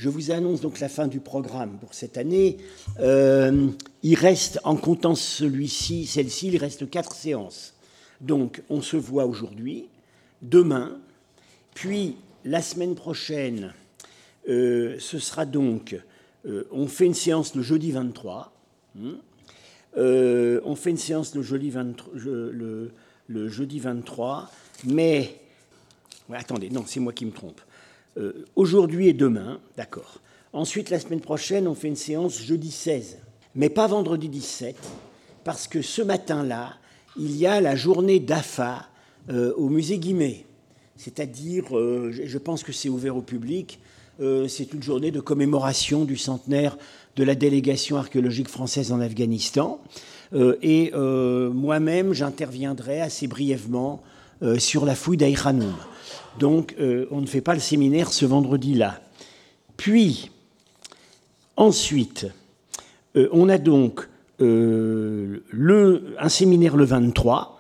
je vous annonce donc la fin du programme pour cette année. Il reste, en comptant celle-ci, il reste 4 séances. Donc, on se voit aujourd'hui, demain, puis la semaine prochaine, ce sera donc, on fait une séance le jeudi 23. On fait une séance le jeudi 23, mais... Ouais, attendez, non, c'est moi qui me trompe. Aujourd'hui et demain, d'accord. Ensuite, la semaine prochaine, on fait une séance jeudi 16, mais pas vendredi 17, parce que ce matin-là, il y a la journée d'AFA au musée Guimet. C'est-à-dire, je pense que c'est ouvert au public, c'est une journée de commémoration du centenaire de la délégation archéologique française en Afghanistan. Et moi-même, j'interviendrai assez brièvement sur la fouille d'Aïkhanoum. Donc, on ne fait pas le séminaire ce vendredi-là. Puis, ensuite, on a donc un séminaire le 23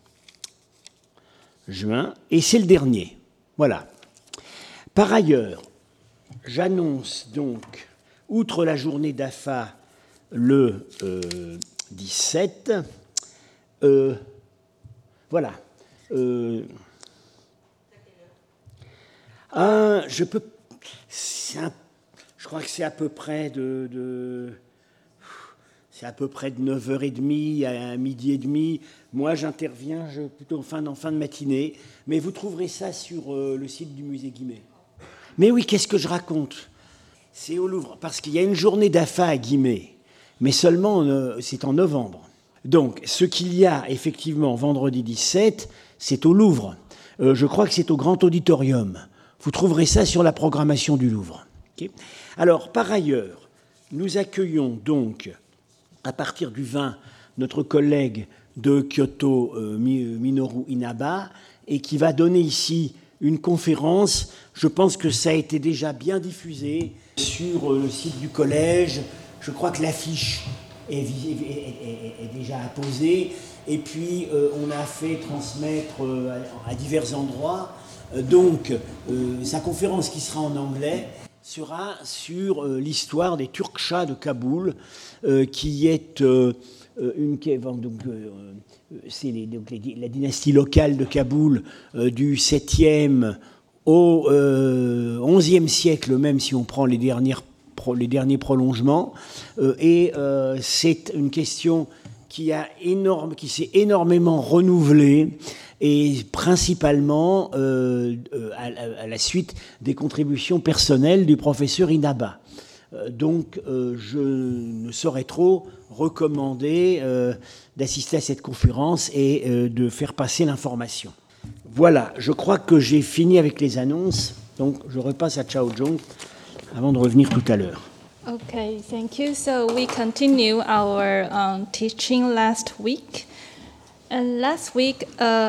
juin, et c'est le dernier. Voilà. Par ailleurs, j'annonce donc, outre la journée d'AFA le 17, voilà. Je crois que c'est à peu près c'est à peu près de 9h30 à midi et demi. Moi, j'interviens plutôt en fin de matinée. Mais vous trouverez ça sur le site du musée Guimet. Mais oui, qu'est-ce que je raconte? C'est au Louvre, parce qu'il y a une journée d'AFA à Guimet, mais seulement c'est en novembre. Donc, ce qu'il y a effectivement vendredi 17, c'est au Louvre. Je crois que c'est au Grand Auditorium. Vous trouverez ça sur la programmation du Louvre. Okay. Alors, par ailleurs, nous accueillons donc, à partir du 20, notre collègue de Kyoto, Minoru Inaba, et qui va donner ici une conférence. Je pense que ça a été déjà bien diffusé sur le site du collège. Je crois que l'affiche est déjà apposée. Et puis, on a fait transmettre à divers endroits. Donc, sa conférence qui sera en anglais sera sur l'histoire des Turkchas de Kaboul, qui est c'est la dynastie locale de Kaboul du 7e au 11e siècle, même si on prend les derniers prolongements. Et c'est une question qui s'est énormément renouvelée, et principalement à la suite des contributions personnelles du professeur Inaba. Donc, je ne saurais trop recommander d'assister à cette conférence et de faire passer l'information. Voilà, je crois que j'ai fini avec les annonces, donc je repasse à Chao Zhong avant de revenir tout à l'heure. Okay, thank you. So we continue our teaching last week. And last week,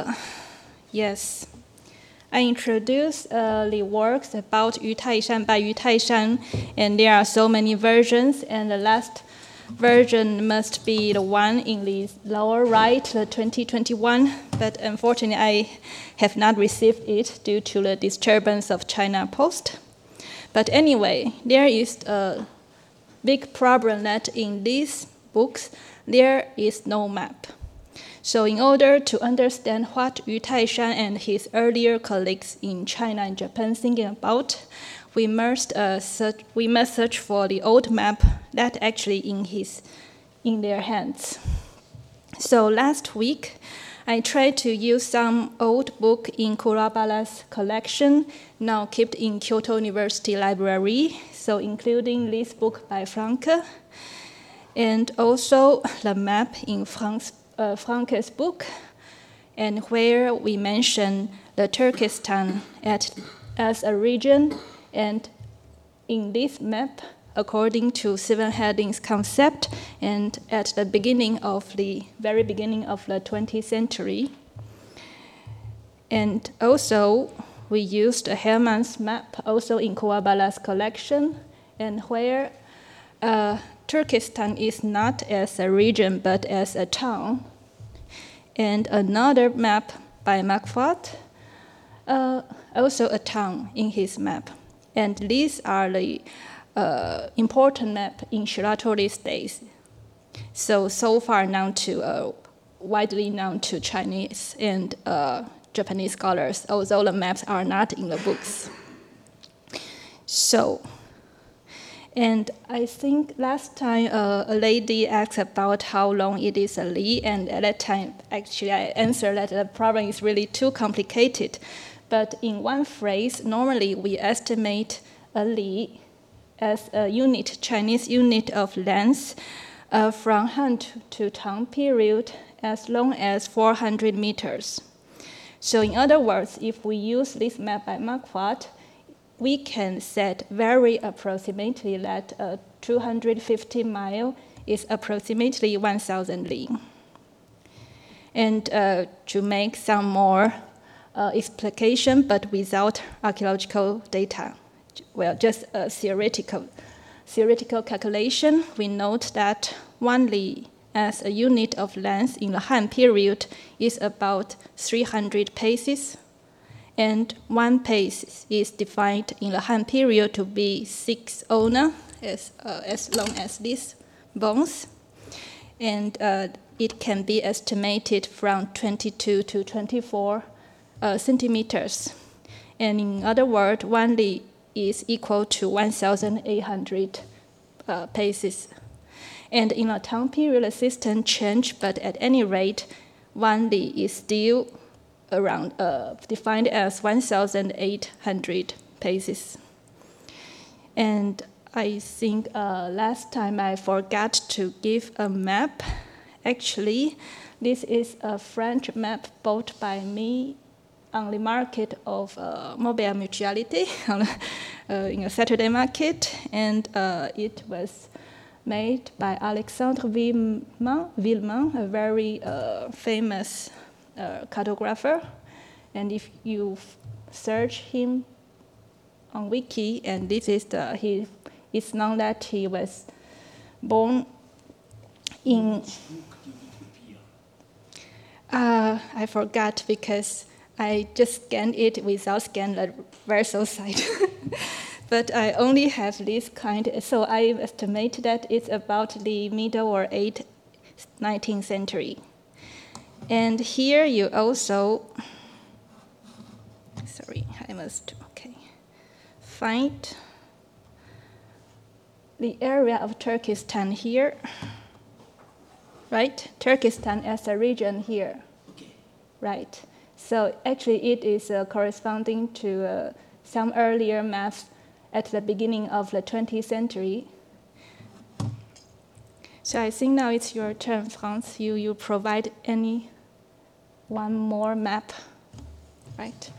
yes, I introduced the works about Yu Taishan by Yu Taishan, and there are so many versions, and the last version must be the one in the lower right, the 2021, but unfortunately I have not received it due to the disturbance of China Post. But anyway, there is a big problem that in these books there is no map. So in order to understand what Yu Taishan and his earlier colleagues in China and Japan thinking about, we must search for the old map that actually in their hands. So last week, I tried to use some old book in Kurabala's collection, now kept in Kyoto University Library, so including this book by Franke, and also the map in Franke's book, and where we mention the Turkestan as a region, and in this map, according to Seven Headings concept, and at the very beginning of the 20th century. And also, we used Hermann's map, also in Kuwabala's collection, and where Turkestan is not as a region, but as a town. And another map by Marquardt, also a town in his map. And these are the important maps in Shiratori these days. So far known to, widely known to Chinese and Japanese scholars, although the maps are not in the books. So, and I think last time a lady asked about how long it is a li, and at that time, actually, I answered that the problem is really too complicated. But in one phrase, normally we estimate a li as a unit, Chinese unit of length from Han to Tang period as long as 400 meters. So in other words, if we use this map by Marquardt, we can set very approximately that 250 mile is approximately 1,000 li. And to make some more explication, but without archaeological data, well, just a theoretical calculation, we note that 1 li as a unit of length in the Han period is about 300 paces. And 1 pace is defined in the Han period to be 6 ona, as long as these bones. And it can be estimated from 22 to 24 centimeters. And in other words, 1 li is equal to 1,800 paces. And in a Tang period, the system changed, but at any rate, 1 li is still around defined as 1,800 paces. And I think last time I forgot to give a map. Actually, this is a French map bought by me on the market of Mobile Mutuality in a Saturday market, and it was made by Alexandre Villemain, a very famous cartographer. And if you search him on Wiki, and this is it's known that he was born in I forgot because I just scanned it without scanning the Verso site. But I only have this kind, so I estimate that it's about the middle or 19th century. And here you also, I must find the area of Turkestan here, right? Turkestan as a region here, right? So actually it is corresponding to some earlier maps at the beginning of the 20th century. So I think now it's your turn, Franz. You provide one more map, right?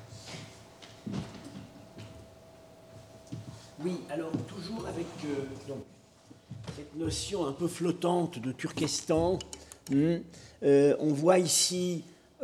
Oui, alors toujours avec donc, cette notion un peu flottante de Turkestan. On voit ici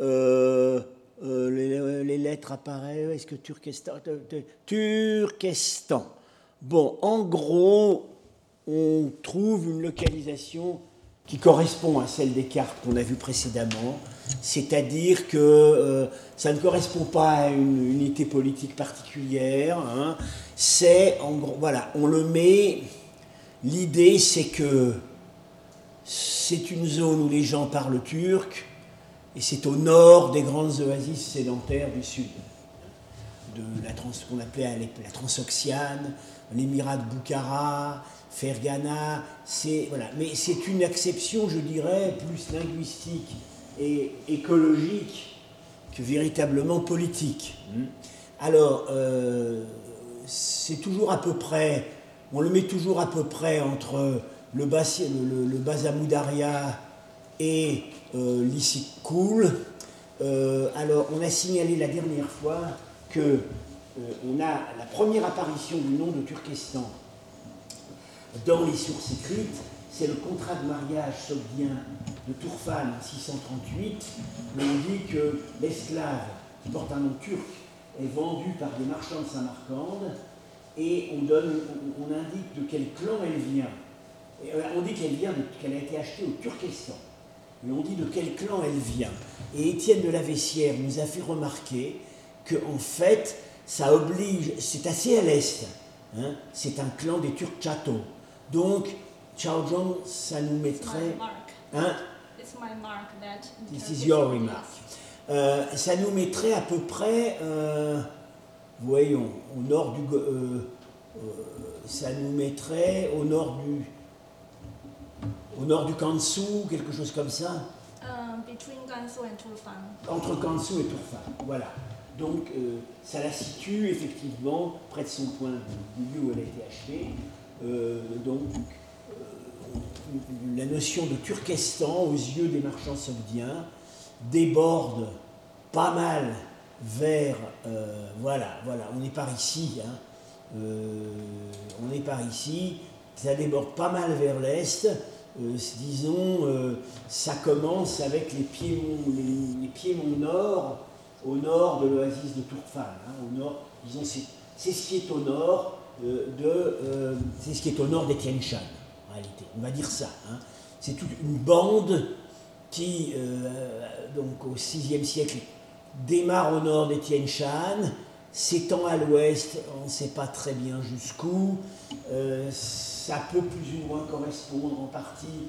les lettres apparaissent. Est-ce que Turkestan Turkestan. Bon, en gros, on trouve une localisation qui correspond à celle des cartes qu'on a vues précédemment, c'est-à-dire que ça ne correspond pas à une unité politique particulière, hein. C'est, en gros, voilà, on le met, l'idée c'est que c'est une zone où les gens parlent turc, et c'est au nord des grandes oasis sédentaires du sud, de ce qu'on appelait la Transoxiane, l'émirat de Boukhara, Fergana, voilà. Mais c'est une acception, je dirais, plus linguistique et écologique que véritablement politique. Alors, c'est toujours à peu près, on le met toujours à peu près entre le Bas Amoudaria et l'Issyk-Kul. Alors, on a signalé la dernière fois que on a la première apparition du nom de Turkestan dans les sources écrites, c'est le contrat de mariage sogdien de Tourfan en 638, où on dit que l'esclave qui porte un nom turc est vendu par des marchands de Samarcande, et on indique de quel clan elle vient. Et on dit qu'elle a été achetée au Turkestan, mais on dit de quel clan elle vient. Et Étienne de la Vessière nous a fait remarquer qu'en fait, ça oblige, c'est assez à l'est, hein, c'est un clan des Turkchato. Donc, Chaozhong, ça nous mettrait... Hein, It's my mark that this is your remark. Ça nous mettrait à peu près, voyons, au nord du... ça nous mettrait au nord du Kansu, quelque chose comme ça. Between Gansu and Turfan. Entre Kansu et Turfan, voilà. Donc, ça la situe effectivement près de son point du lieu où elle a été achetée. La notion de Turkestan, aux yeux des marchands saoudiens, déborde pas mal vers... voilà, on est par ici, hein, on est par ici, ça déborde pas mal vers l'est. Disons, ça commence avec les piémonts nord, au nord de l'oasis de Turfan. Hein, au nord, disons, c'est ce qui est au nord c'est ce qui est au nord des Tian Shan, en réalité. On va dire ça. Hein. C'est toute une bande qui, donc au VIe siècle, démarre au nord des Tian Shan, s'étend à l'ouest, on ne sait pas très bien jusqu'où. Ça peut plus ou moins correspondre en partie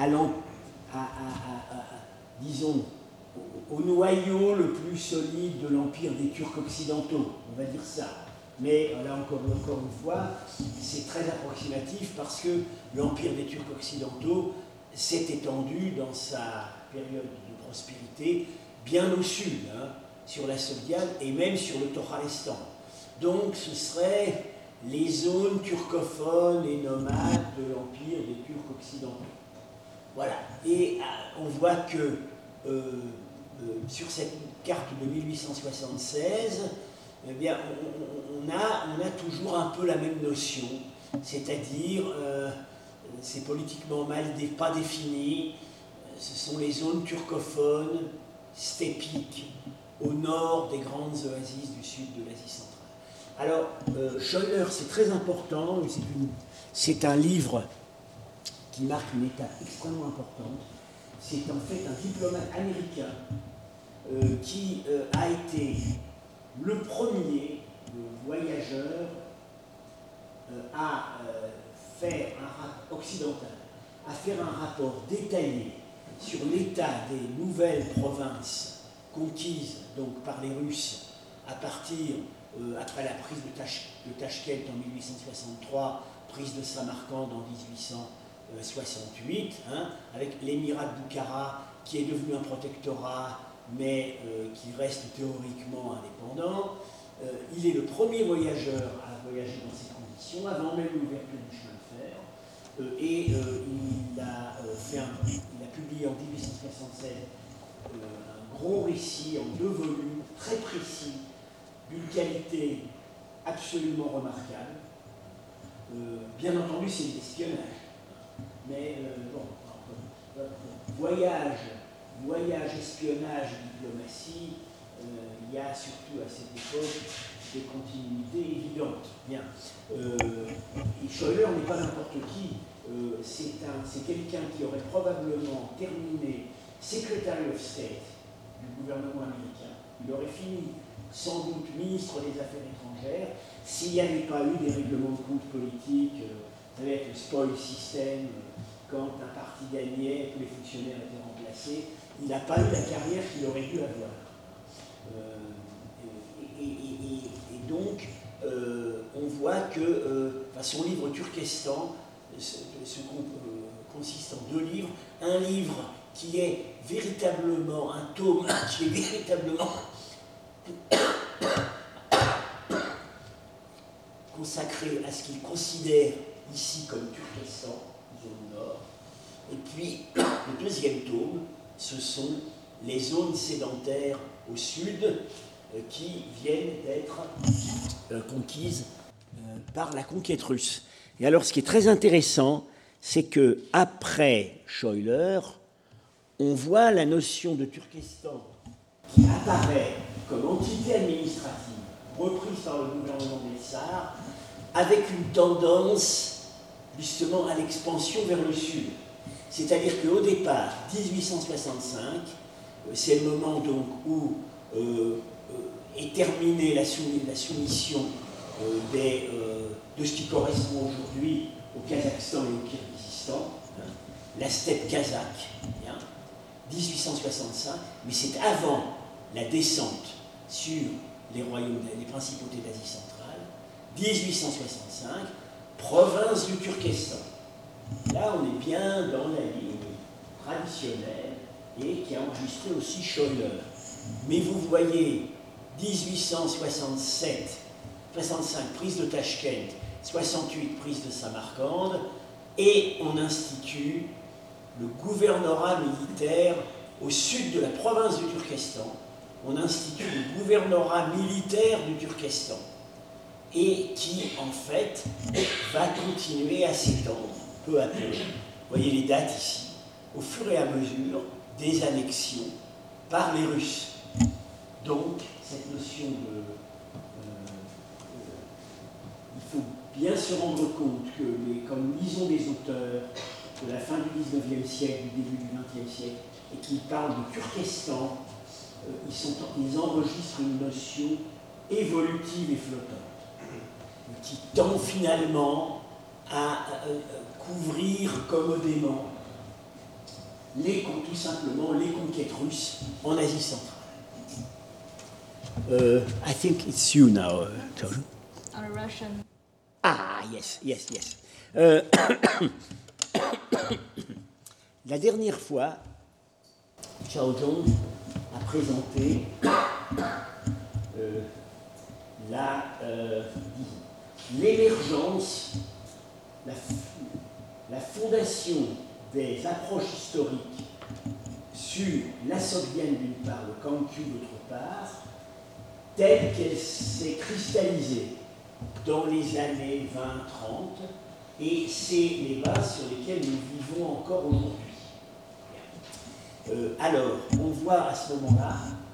disons, au noyau le plus solide de l'empire des Turcs occidentaux, on va dire ça. Mais là encore une fois, c'est très approximatif parce que l'empire des Turcs occidentaux s'est étendu dans sa période de prospérité bien au sud, hein, sur la Sogdiane et même sur le Toralestan. Donc ce serait les zones turcophones et nomades de l'empire des Turcs occidentaux. Voilà. Et on voit que sur cette carte de 1876, eh bien, on a toujours un peu la même notion, c'est-à-dire c'est politiquement pas défini, ce sont les zones turcophones, steppiques, au nord des grandes oasis du sud de l'Asie centrale. Alors, Scheuer, c'est très important, c'est un livre qui marque une étape extrêmement importante. C'est en fait un diplomate américain qui a été le premier voyageur occidental à faire un rapport détaillé sur l'état des nouvelles provinces conquises donc par les Russes à partir après la prise de Tachkent en 1863, prise de Samarcande en 1868, hein, avec l'émirat de Bukhara qui est devenu un protectorat mais qui reste théoriquement indépendant. Il est le premier voyageur à voyager dans ces conditions, avant même l'ouverture du chemin de fer, et il a publié en 1876 un gros récit en 2 volumes, très précis, d'une qualité absolument remarquable. Bien entendu, c'est de l'espionnage, mais voyage, espionnage, diplomatie, il y a surtout à cette époque des continuités évidentes. Bien. Et Scheuer n'est pas n'importe qui, c'est quelqu'un qui aurait probablement terminé Secretary of State du gouvernement américain. Il aurait fini sans doute ministre des Affaires étrangères s'il n'y avait pas eu des règlements de compte politiques, vous savez, avec le spoil system, quand un parti gagnait, tous les fonctionnaires étaient remplacés. Il n'a pas eu la carrière qu'il aurait dû avoir. Et donc, on voit que son livre Turkestan consiste en 2 livres. Un livre qui est véritablement un tome, qui est véritablement consacré à ce qu'il considère ici comme Turkestan, zone nord. Et puis, le 2e tome, ce sont les zones sédentaires au sud qui viennent d'être conquises par la conquête russe. Et alors, ce qui est très intéressant, c'est que après Scheuer, on voit la notion de Turkestan qui apparaît comme entité administrative reprise par le gouvernement des Tsars, avec une tendance justement à l'expansion vers le sud. C'est-à-dire qu'au départ, 1865, c'est le moment donc où est terminée la soumission de ce qui correspond aujourd'hui au Kazakhstan et au Kirghizistan, hein, la steppe kazakh, hein, 1865, mais c'est avant la descente sur les royaumes, les principautés d'Asie centrale, 1865, province du Turkestan. Là, on est bien dans la ligne traditionnelle et qui a enregistré aussi Scheuer. Mais vous voyez, 1867, 65, prise de Tachkent, 68, prise de Samarcande, et on institue le gouvernorat militaire au sud de la province du Turkestan. On institue le gouvernorat militaire du Turkestan, et qui, en fait, va continuer à s'étendre peu à peu. Vous voyez les dates ici, au fur et à mesure des annexions par les Russes. Donc, cette notion de... il faut bien se rendre compte que, comme lisons des auteurs de la fin du XIXe siècle, du début du XXe siècle, et qui parlent de Turkestan, ils enregistrent une notion évolutive et flottante, qui tend finalement à couvrir commodément tout simplement les conquêtes russes en Asie centrale. I think it's you now, Toru. On Russian. Ah, yes. La dernière fois, Xiao Zhong a présenté l'émergence, la fondation des approches historiques sur la Sogdiane d'une part, le Kangkyu d'autre part, telle qu'elle s'est cristallisée dans les années 20-30, et c'est les bases sur lesquelles nous vivons encore aujourd'hui. Alors, on voit à ce moment-là,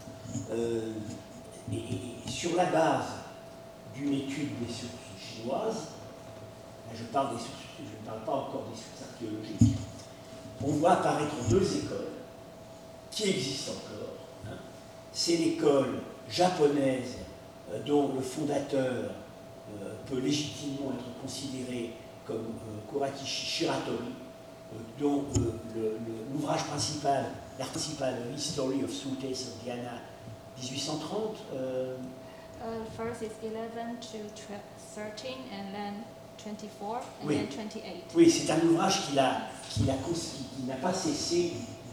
et sur la base d'une étude des sources chinoises, là je ne parle pas encore des sources archéologiques, on voit apparaître deux écoles qui existent encore. Hein. C'est l'école japonaise dont le fondateur peut légitimement être considéré comme Kurakishi Shiratori, dont l'ouvrage principal, l'art principal, History of Suitcase of Diana, 1830. First is 11 to 13, and then 24, and oui. then 28. Oui, c'est un ouvrage qui n'a pas cessé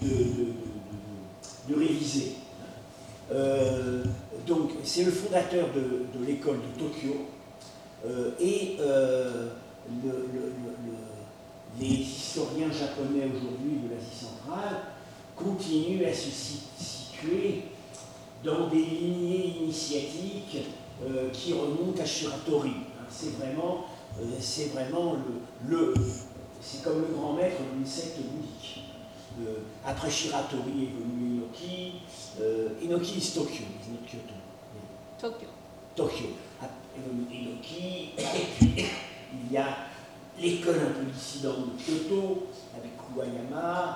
de réviser. Donc, c'est le fondateur de l'école de Tokyo, et les historiens japonais aujourd'hui de l'Asie centrale continuent à se situer dans des lignées initiatiques qui remontent à Shiratori. C'est vraiment c'est comme le grand maître d'une secte bouddhique. Après Shiratori est venu Inoki. Inoki is Tokyo, is not Kyoto. Tokyo. Est venu Inoki, et puis il y a l'école un peu dissidente de Kyoto, avec Kuwayama,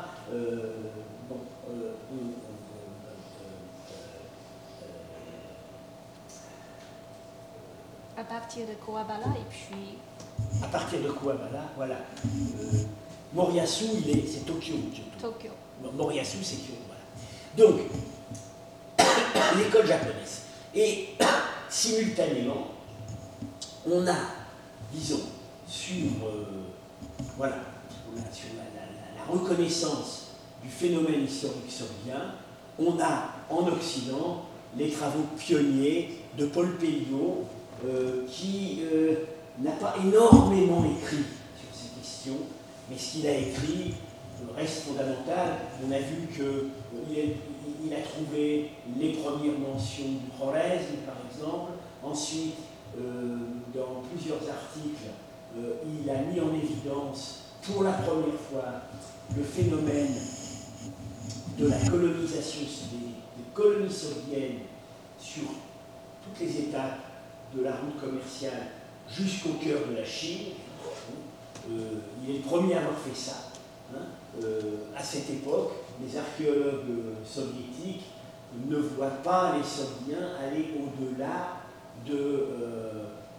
à partir de Kuwabara, et puis... À partir de Kuwabara, voilà. Moriyasu, c'est Tokyo. Tokyo. Moriyasu, c'est Kyoto, voilà. Donc, l'école japonaise. Et simultanément, on a, disons, sur la reconnaissance du phénomène historique sogdien, on a en Occident les travaux pionniers de Paul Pelliot, qui n'a pas énormément écrit sur ces questions, mais ce qu'il a écrit reste fondamental. On a vu qu'il a trouvé les premières mentions du Khwarezm, par exemple. Ensuite, dans plusieurs articles, il a mis en évidence pour la première fois le phénomène de la colonisation des colonies sogdiennes sur toutes les étapes de la route commerciale jusqu'au cœur de la Chine. Il est le premier à avoir fait ça. À cette époque, les archéologues soviétiques ne voient pas les Sogdiens aller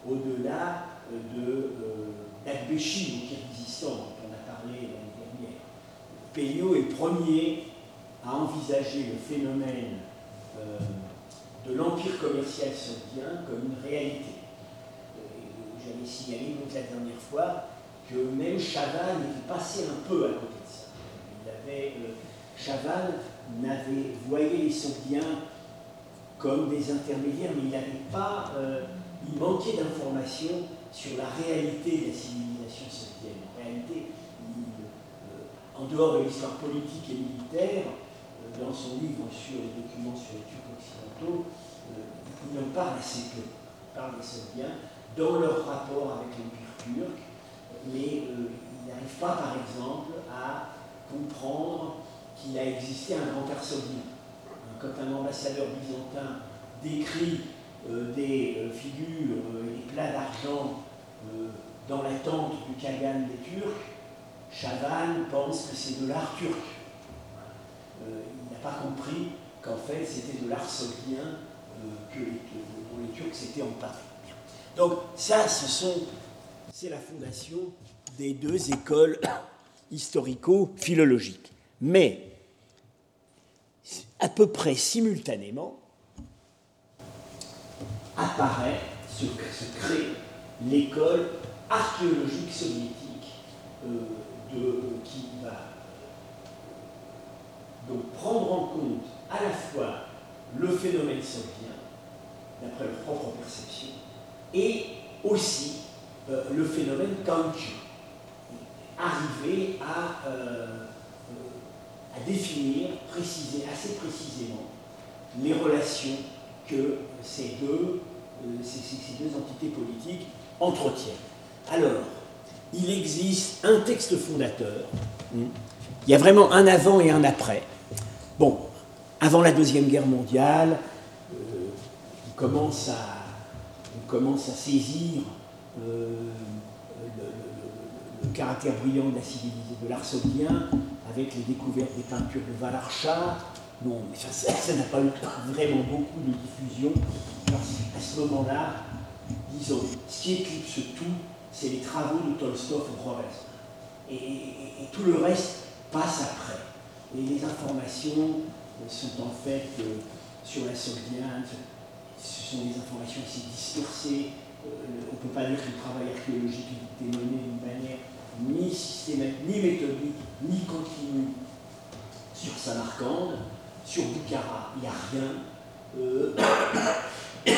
au-delà d'Akbéchi, au Kirghizistan, dont on a parlé l'année dernière. Pelliot est le premier à envisager le phénomène de l'empire commercial saoudien comme une réalité. J'avais signalé donc la dernière fois que même Chaval était passé un peu à côté de ça. Chaval voyait les Saoudiens comme des intermédiaires, mais il n'avait pas, il manquait d'informations sur la réalité de la civilisation saoudienne. En réalité, en dehors de l'histoire politique et militaire, dans son livre sur les documents sur les Turcs occidentaux, il en parle assez peu. Il parle des Saoudiens dans leur rapport avec l'Empire turc, mais il n'arrive pas, par exemple, à comprendre qu'il a existé un grand-père saoudien. Quand un ambassadeur byzantin décrit des figures et des plats d'argent dans la tente du Kagan des Turcs, Chaval pense que c'est de l'art turc. Il n'a pas compris qu'en fait c'était de l'art saoudien dont les Turcs s'étaient emparés. Donc ça, c'est la fondation des deux écoles historico-philologiques. Mais à peu près simultanément apparaît, se crée l'école archéologique soviétique qui va donc prendre en compte à la fois le phénomène saoudien, d'après leur propre perception, et aussi le phénomène Kanchi, arriver à définir assez précisément les relations que ces deux entités politiques entretiennent. Alors, il existe un texte fondateur, il y a vraiment un avant et un après. Bon, avant la Deuxième Guerre mondiale, on commence à saisir le caractère brillant de la civilisation de l'art saoudien avec les découvertes des peintures de Valar-Shah. Non, mais ça n'a pas eu vraiment beaucoup de diffusion, parce qu'à ce moment-là, disons, ce qui éclipse tout, c'est les travaux de Tolstoï ou Khwarazm. Et tout le reste passe après. Et les informations sont en fait sur la saoudienne, ce sont des informations assez dispersées. On ne peut pas dire que le travail archéologique était mené d'une manière ni systématique, ni méthodique, ni continue sur Samarcande. Sur Bukhara, il n'y a rien.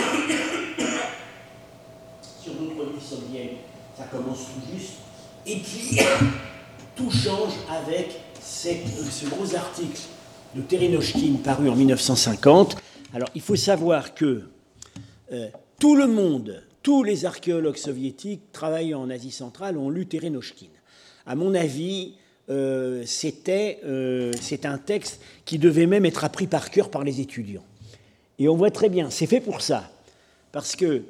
Sur d'autres villes saoudiennes, ça commence tout juste. Et puis, tout change avec ce gros article de Terenochkin paru en 1950. Alors, il faut savoir que tout le monde, tous les archéologues soviétiques travaillant en Asie centrale ont lu Terenochkin. À mon avis, c'est un texte qui devait même être appris par cœur par les étudiants. Et on voit très bien, c'est fait pour ça, parce que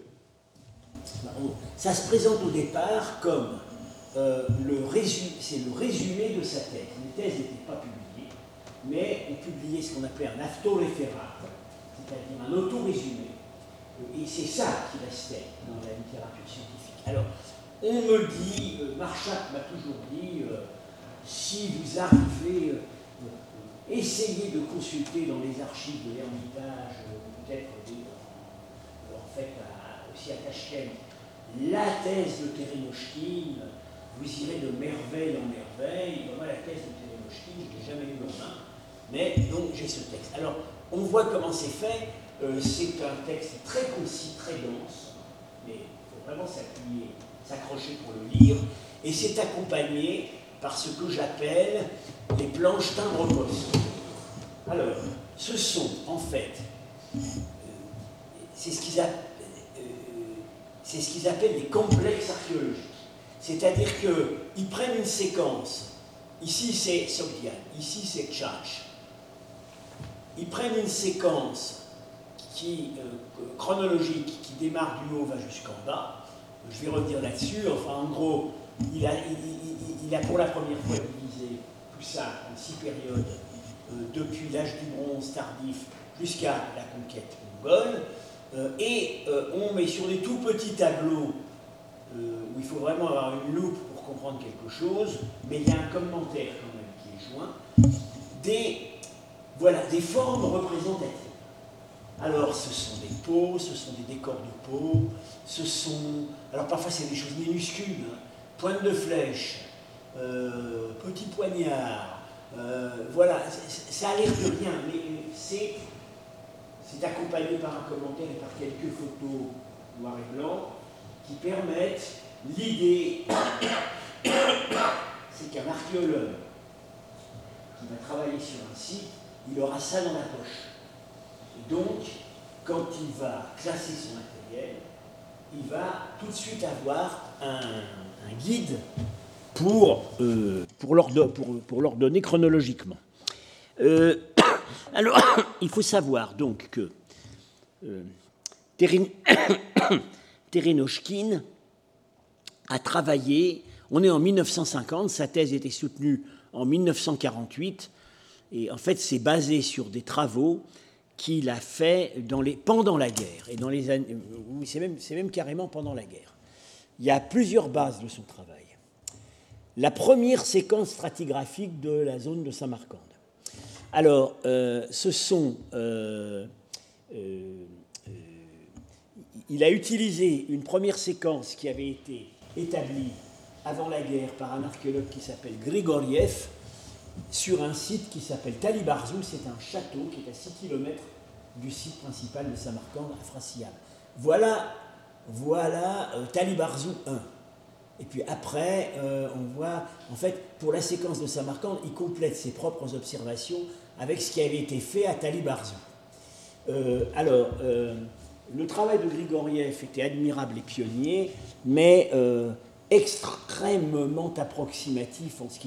ça se présente au départ comme le résumé de sa thèse. Les thèses n'étaient pas publiées, mais on publiait ce qu'on appelait un autoréférat, c'est-à-dire un autorésumé. Et c'est ça qui restait dans la littérature scientifique. Alors, on me dit, Marchak m'a toujours dit, si vous arrivez, essayez de consulter dans les archives de l'Ermitage, peut-être en fait aussi à Tachkent, la thèse de Terenochkin, vous irez de merveille en merveille. Moi, la thèse de Terenochkin, je ne l'ai jamais eue en main, mais donc j'ai ce texte. Alors, on voit comment c'est fait. C'est un texte très concis, très dense, mais il faut vraiment s'accrocher pour le lire, et c'est accompagné par ce que j'appelle les planches timbre-poste. Alors, ce sont en fait, c'est ce qu'ils appellent les complexes archéologiques. C'est-à-dire qu'ils prennent une séquence, ici c'est Sogdian, ici c'est Tchatch. Ils prennent une séquence chronologique qui démarre du haut, va jusqu'en bas. Je vais revenir là-dessus. Enfin, en gros, il a pour la première fois divisé tout ça en 6 périodes, depuis l'âge du bronze tardif jusqu'à la conquête mongole. On met sur des tout petits tableaux où il faut vraiment avoir une loupe pour comprendre quelque chose, mais il y a un commentaire quand même qui est joint, des formes représentatives. Alors, ce sont des peaux, ce sont des décors de peau, alors parfois c'est des choses minuscules, hein, pointe de flèche, petit poignard, voilà, ça a l'air de rien, mais c'est accompagné par un commentaire et par quelques photos noir et blanc qui permettent l'idée, c'est qu'un archéologue qui va travailler sur un site, il aura ça dans la poche. Et donc, quand il va classer son matériel, il va tout de suite avoir un guide pour l'ordonner chronologiquement. Alors, il faut savoir donc que Terénochkine a travaillé, on est en 1950, sa thèse était soutenue en 1948, et en fait c'est basé sur des travaux qu'il a fait pendant la guerre, et dans les années, c'est même carrément pendant la guerre. Il y a plusieurs bases de son travail. La première séquence stratigraphique de la zone de Samarcande. Alors, il a utilisé une première séquence qui avait été établie avant la guerre par un archéologue qui s'appelle Grigoriev, sur un site qui s'appelle Talibarzou. C'est un château qui est à 6 km du site principal de Samarcande, Afrasiyab. Voilà Talibarzou 1. Et puis après, on voit, en fait, pour la séquence de Samarcande, il complète ses propres observations avec ce qui avait été fait à Talibarzou. Le travail de Grigoriev était admirable et pionnier, mais extrêmement approximatif en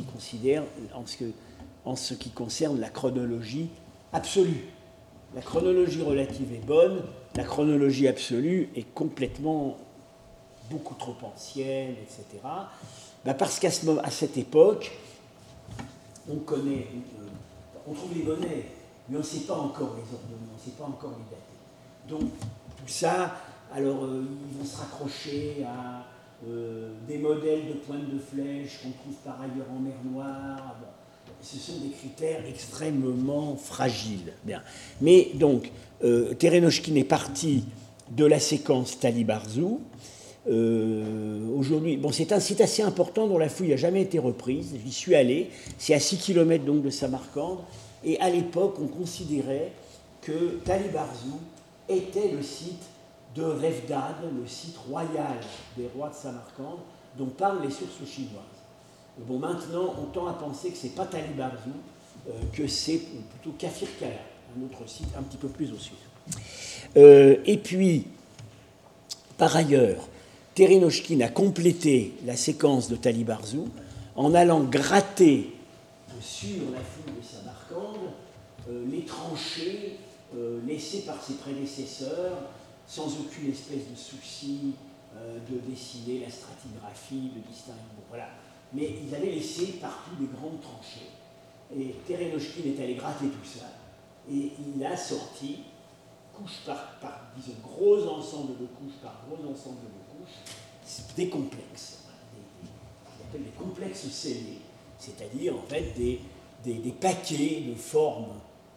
ce qui concerne la chronologie absolue. La chronologie relative est bonne, la chronologie absolue est complètement beaucoup trop ancienne, etc. Parce qu'à cette époque, on trouve les monnaies, mais on ne sait pas encore les ordonner, on ne sait pas encore les dater. Donc, tout ça, alors ils vont se raccrocher à des modèles de pointe de flèche qu'on trouve par ailleurs en mer Noire. Bon, ce sont des critères extrêmement fragiles. Bien. Mais donc, Terénochkine est parti de la séquence Talibarzou. Aujourd'hui, c'est un site assez important dont la fouille n'a jamais été reprise. J'y suis allé. C'est à 6 km donc de Samarcande. Et à l'époque, on considérait que Talibarzou était le site de Revdad, le site royal des rois de Samarcande, dont parlent les sources chinoises. Bon, maintenant, on tend à penser que ce n'est pas Talibarzou, que c'est plutôt Kafir-Kala, un autre site un petit peu plus au sud. Et puis, par ailleurs, Terénochkine a complété la séquence de Talibarzou en allant gratter sur la fouille de Samarcande les tranchées laissées par ses prédécesseurs, sans aucune espèce de souci de dessiner la stratigraphie, de distinguer. Bon, voilà. Mais ils avaient laissé partout des grandes tranchées. Et Terénochkine est allé gratter tout ça. Et il a sorti, couche disons, gros ensemble de couches par gros ensemble de couches, des complexes. On appelle des complexes scellés, c'est-à-dire en fait des paquets de formes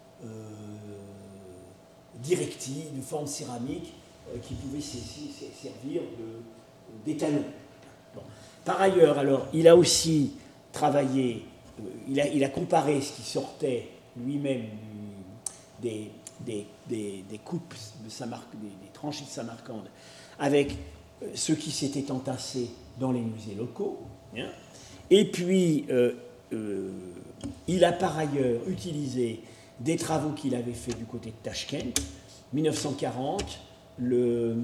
directives, de formes céramiques qui pouvaient servir d'étalons. Bon. Par ailleurs, alors, il a aussi travaillé, il a comparé ce qui sortait lui-même des coupes de des tranchées de Samarcande avec ce qui s'était entassé dans les musées locaux. Hein. Et puis, il a par ailleurs utilisé des travaux qu'il avait fait du côté de Tachkent, 1940, le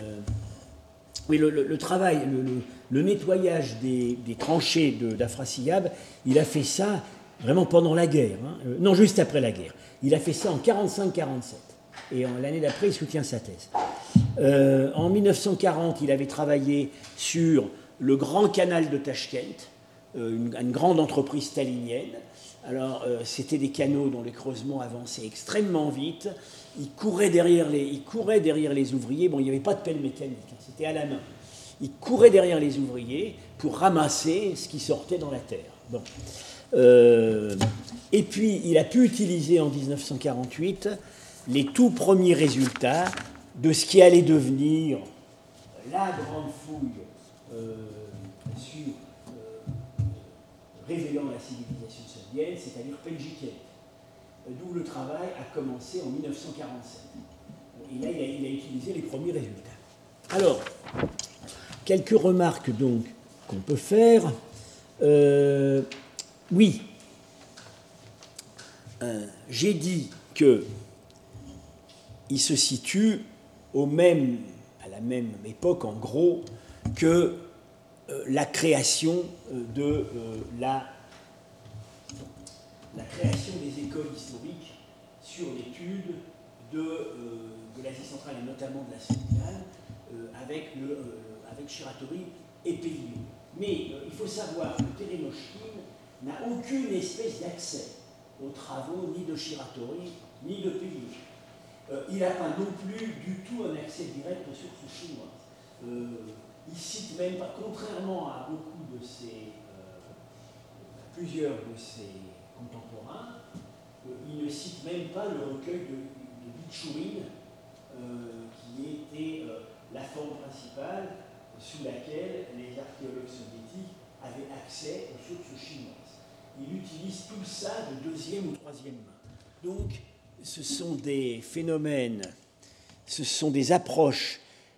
travail, le nettoyage des tranchées d'Afrasiyab, il a fait ça vraiment pendant la guerre, hein, non, juste après la guerre. Il a fait ça en 1945-1947, et l'année d'après, il soutient sa thèse. En 1940, il avait travaillé sur le grand canal de Tachkent, une grande entreprise stalinienne. Alors, c'était des canaux dont les creusements avançaient extrêmement vite. Ils couraient derrière les ouvriers. Bon, il n'y avait pas de pelle mécanique, c'était à la main. Ils couraient derrière les ouvriers pour ramasser ce qui sortait dans la terre. Bon. Et puis, il a pu utiliser en 1948 les tout premiers résultats de ce qui allait devenir la grande fouille révélant la civilisation soviétique, c'est-à-dire Peljiket, d'où le travail a commencé en 1947. Et là, il a utilisé les premiers résultats. Alors, quelques remarques donc qu'on peut faire. Oui, j'ai dit qu'il se situe à la même époque, en gros, que la création la création des écoles historiques sur l'étude de l'Asie centrale et notamment de la Soviétique avec Shiratori et Pelliot. Mais il faut savoir que Teremochkin n'a aucune espèce d'accès aux travaux ni de Shiratori ni de Pelliot. Il n'a pas non plus du tout un accès direct aux sources chinoises. Il cite même pas, contrairement à plusieurs de ses contemporains, il ne cite même pas le recueil de Bichourine, qui était la forme principale sous laquelle les archéologues soviétiques avaient accès aux sources chinoises. Il utilise tout ça de deuxième ou troisième main. Donc, ce sont des phénomènes, ce sont des approches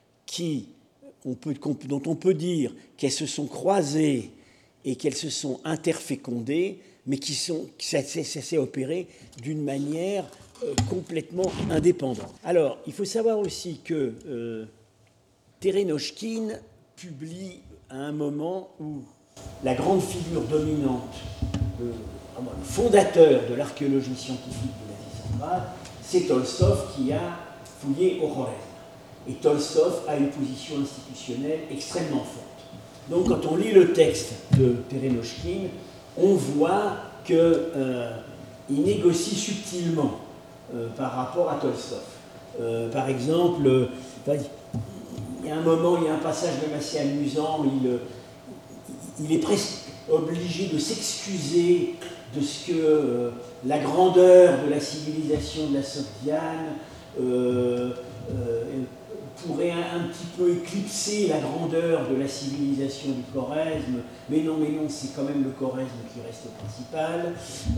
dont on peut dire qu'elles se sont croisées et qu'elles se sont interfécondées, mais ça s'est opéré d'une manière complètement indépendante. Alors, il faut savoir aussi que Teremochkin publie à un moment où la grande figure dominante, le fondateur de l'archéologie scientifique de l'Asie centrale, c'est Tolstov qui a fouillé au Khwarezm. Et Tolstov a une position institutionnelle extrêmement forte. Donc quand on lit le texte de Teremochkin, on voit qu'il négocie subtilement par rapport à Tolstov. Par exemple, il y a un moment, il y a un passage même assez amusant, il est presque obligé de s'excuser de ce que la grandeur de la civilisation de la Sogdiane pourrait un petit peu éclipser la grandeur de la civilisation du Khwarezm, mais non, c'est quand même le Khwarezm qui reste principal.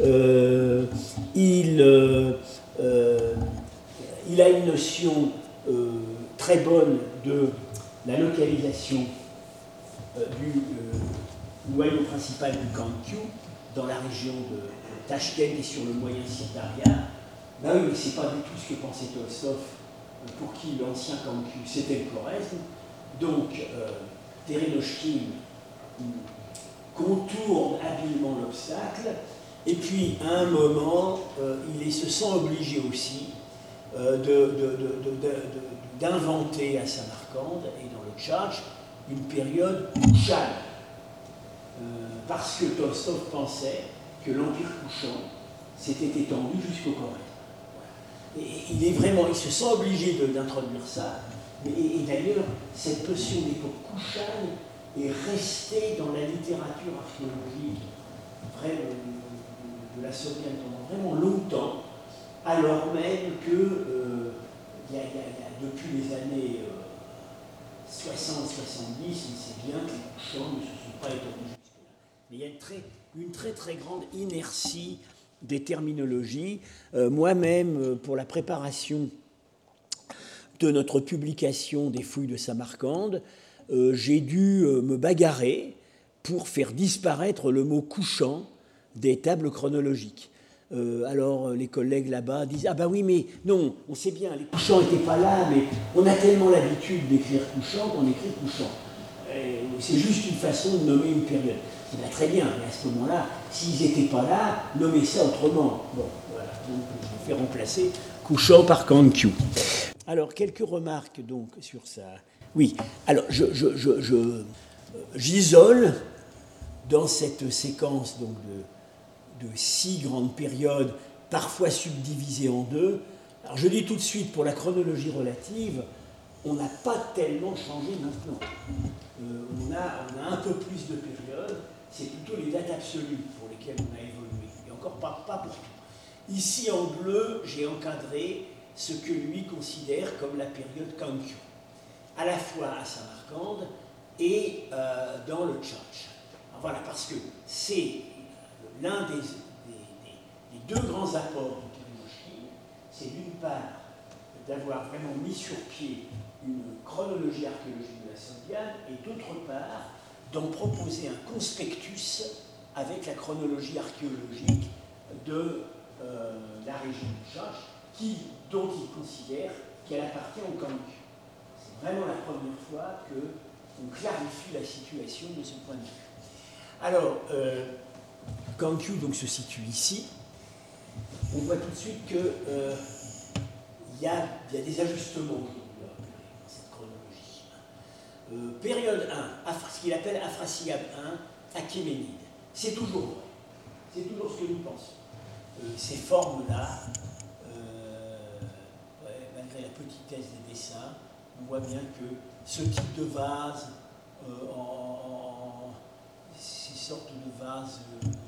Il a une notion très bonne de la localisation du noyau principal du Kangkyu dans la région de Tachkent et sur le moyen Sibéria. Ben oui, mais c'est pas du tout ce que pensait Tolstov, pour qui l'ancien Kangkyu c'était le Khwarezm. Donc Teremochkin contourne habilement l'obstacle, et puis à un moment il se sent obligé aussi d'inventer à Samarcande et dans le Tchatch une période Kushan, parce que Tolstov pensait que l'Empire Kushan s'était étendu jusqu'au Khwarezm. Et il se sent obligé d'introduire ça, et d'ailleurs cette notion d'époque Kushan est restée dans la littérature archéologique de la Soviétique pendant vraiment longtemps, alors même que depuis les années 60-70, on sait bien que les Kushans ne se sont pas étendus jusque-là. Mais il y a une très très grande inertie des terminologies. Moi-même, pour la préparation de notre publication des fouilles de Samarcande, j'ai dû me bagarrer pour faire disparaître le mot couchant des tables chronologiques. Alors les collègues là-bas disent « Ah ben oui, mais non, on sait bien, les couchants n'étaient pas là, mais on a tellement l'habitude d'écrire couchant qu'on écrit couchant. C'est juste une façon de nommer une période. » C'est bien, très bien, mais à ce moment-là, s'ils n'étaient pas là, nommez ça autrement. Bon, voilà, donc je vais remplacer couchant par Kangkyu. Alors, quelques remarques donc sur ça. Oui, alors j'isole dans cette séquence donc, de 6 grandes périodes, parfois subdivisées en 2. Alors je dis tout de suite, pour la chronologie relative, on n'a pas tellement changé maintenant. On a un peu plus de périodes, c'est plutôt les dates absolues pour lesquelles on a évolué, et encore pas pour tout. Ici en bleu, j'ai encadré ce que lui considère comme la période Kankyu, à la fois à Samarcande et dans le Tchatch. Voilà, parce que c'est l'un des 2 grands apports du Kirimoshin, c'est d'une part d'avoir vraiment mis sur pied une chronologie archéologique de la Sogdiane, et d'autre part d'en proposer un conspectus avec la chronologie archéologique de la région du Tchatch, dont il considère qu'elle appartient au Kankyu. C'est vraiment la première fois qu'on clarifie la situation de ce point de vue. Alors, Kankyu donc, se situe ici. On voit tout de suite qu'il y a des ajustements dans cette chronologie. Période 1, ce qu'il appelle Afrasiab 1, Achéménide. C'est toujours vrai. C'est toujours ce que nous pensons. Ces formes-là, malgré la petitesse des dessins, on voit bien que ce type de vase, ces sortes de vases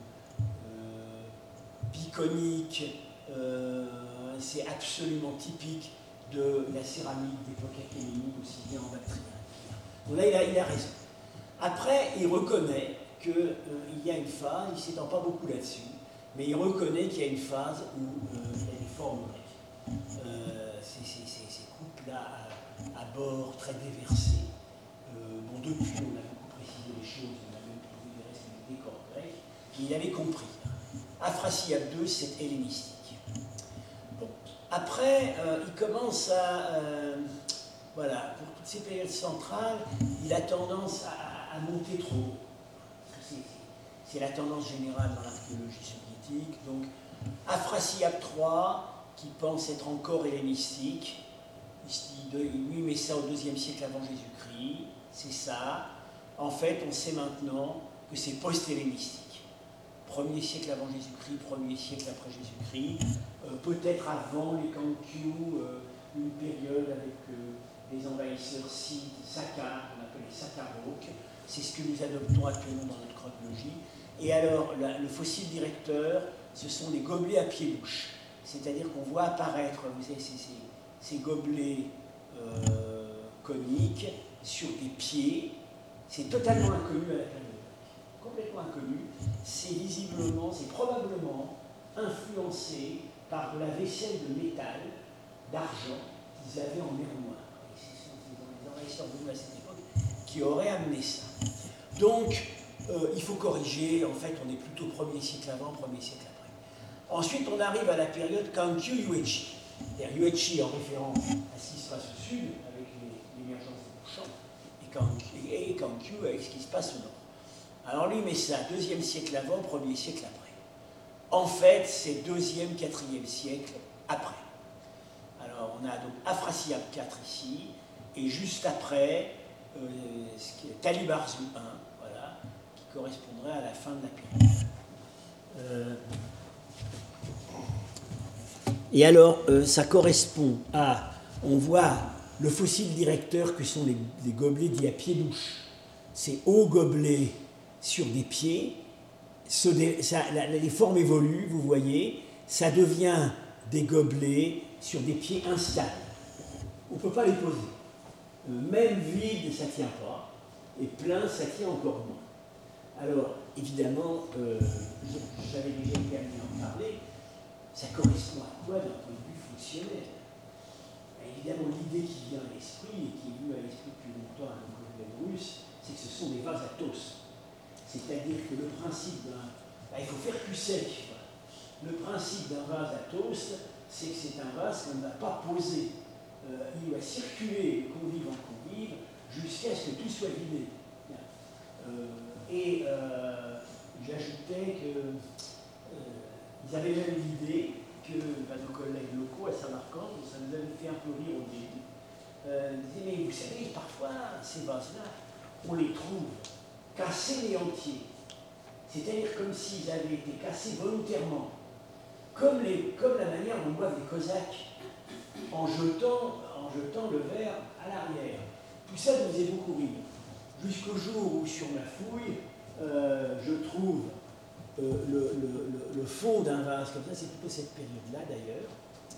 biconiques, c'est absolument typique de la céramique d'époque achéménide, aussi bien en Bactrie. Donc là, il a raison. Après, il reconnaît qu'il y a une phase, il ne s'étend pas beaucoup là-dessus, mais il reconnaît qu'il y a une phase où il y a des formes grecques. Ces coupes-là à bord très déversées. Bon, depuis, on a beaucoup précisé les choses, on a même trouvé des restes du décor grec, et il avait compris. Afrasiab 2, c'est hellénistique. Bon. Après, il commence à... voilà, pour toutes ces périodes centrales, il a tendance à monter trop haut. C'est la tendance générale dans l'archéologie soviétique. Donc, Afrasiab 3, qui pense être encore hellénistique, lui met ça au IIe siècle avant Jésus-Christ, c'est ça. En fait, on sait maintenant que c'est post-hellénistique. 1er siècle avant Jésus-Christ, 1er siècle après Jésus-Christ, peut-être avant les Kankyu, une période avec les envahisseurs Scythes, Sakas, qu'on appelle les Sakarok. C'est ce que nous adoptons actuellement dans notre chronologie. Et alors, le fossile directeur, ce sont les gobelets à pieds-bouches. C'est-à-dire qu'on voit apparaître, vous savez, ces gobelets coniques sur des pieds. C'est totalement inconnu à la période. Complètement inconnu. C'est visiblement, c'est probablement influencé par de la vaisselle de métal, d'argent, qu'ils avaient en mer Noire. Et ce sont les envahisseurs venus à cette époque qui auraient amené ça. Donc, il faut corriger. En fait, on est plutôt 1er siècle avant, 1er siècle après. Ensuite, on arrive à la période Kankyu-Yuechi. Yuechi en référence à ce qui se passe au sud, avec l'émergence des champs, et Kankyu avec ce qui se passe au nord. Alors lui met ça 2e siècle avant, 1er siècle après. En fait, c'est 2e, 4e siècle après. Alors on a donc Afrasiab 4 ici, et juste après, Talibarzu 1, voilà, qui correspondrait à la fin de la période. Et alors, ça correspond à, on voit le fossile directeur que sont les gobelets dits à pieds-douches. Ces hauts gobelets sur des pieds, les formes évoluent, vous voyez, ça devient des gobelets sur des pieds instables. On ne peut pas les poser. Même vide, ça ne tient pas, et plein, ça tient encore moins. Alors, évidemment, j'avais déjà été amené à en parler, ça correspond à quoi d'un point de vue fonctionnel? Évidemment, l'idée qui vient à l'esprit, et qui est venue à l'esprit depuis longtemps à nos russe, c'est que ce sont des vases à toast. C'est-à-dire que le principe d'un... il faut faire plus sec. Le principe d'un vase à toast, c'est que c'est un vase qu'on ne va pas poser. Il va circuler de convive en convive jusqu'à ce que tout soit vidé. J'ajoutais que ils avaient même l'idée que nos collègues locaux à Samarcande, ça nous avait fait un peu rire au début, disaient, mais vous savez, parfois, ces vases-là, on les trouve cassés et entiers. c'est-à-dire comme s'ils avaient été cassés volontairement, comme la manière dont boivent les Cosaques, en jetant le verre à l'arrière. Tout ça me faisait beaucoup rire. Jusqu'au jour où, sur ma fouille, je trouve le fond d'un vase, comme ça, c'est plutôt cette période-là d'ailleurs,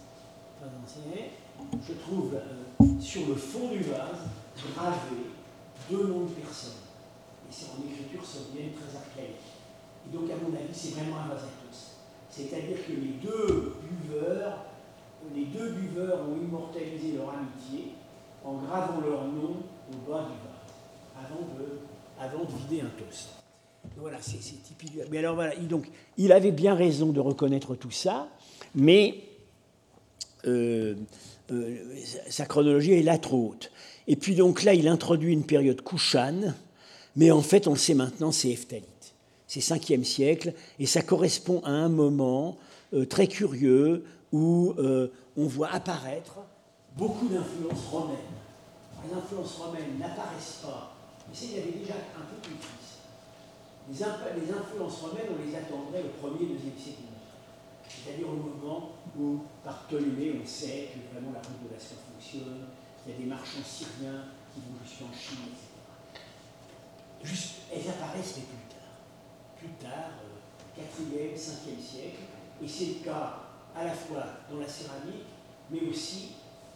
je trouve sur le fond du vase gravé 2 noms de personnes. Et c'est en écriture sommienne très archaïque. Et donc, à mon avis, c'est vraiment un vase à tous. C'est-à-dire que les deux buveurs ont immortalisé leur amitié en gravant leur nom au bas du vase, avant de vider un toast. Voilà, c'est typique. Mais alors voilà, il avait bien raison de reconnaître tout ça, mais sa chronologie est là trop haute. Et puis donc là, il introduit une période Kushan, mais en fait, on le sait maintenant, c'est Hephthalite. C'est 5e siècle, et ça correspond à un moment très curieux où on voit apparaître beaucoup d'influences romaines. Les influences romaines n'apparaissent pas, mais ça, il y avait déjà un peu plus triste. Les influences romaines, on les attendrait au 1er, 2e siècle. C'est-à-dire au moment où, par Ptolémée, on sait que vraiment la route de l'Asca fonctionne, qu'il y a des marchands syriens qui vont jusqu'en Chine, etc. Elles apparaissent, mais plus tard, 4e, 5e siècle, et c'est le cas à la fois dans la céramique, mais aussi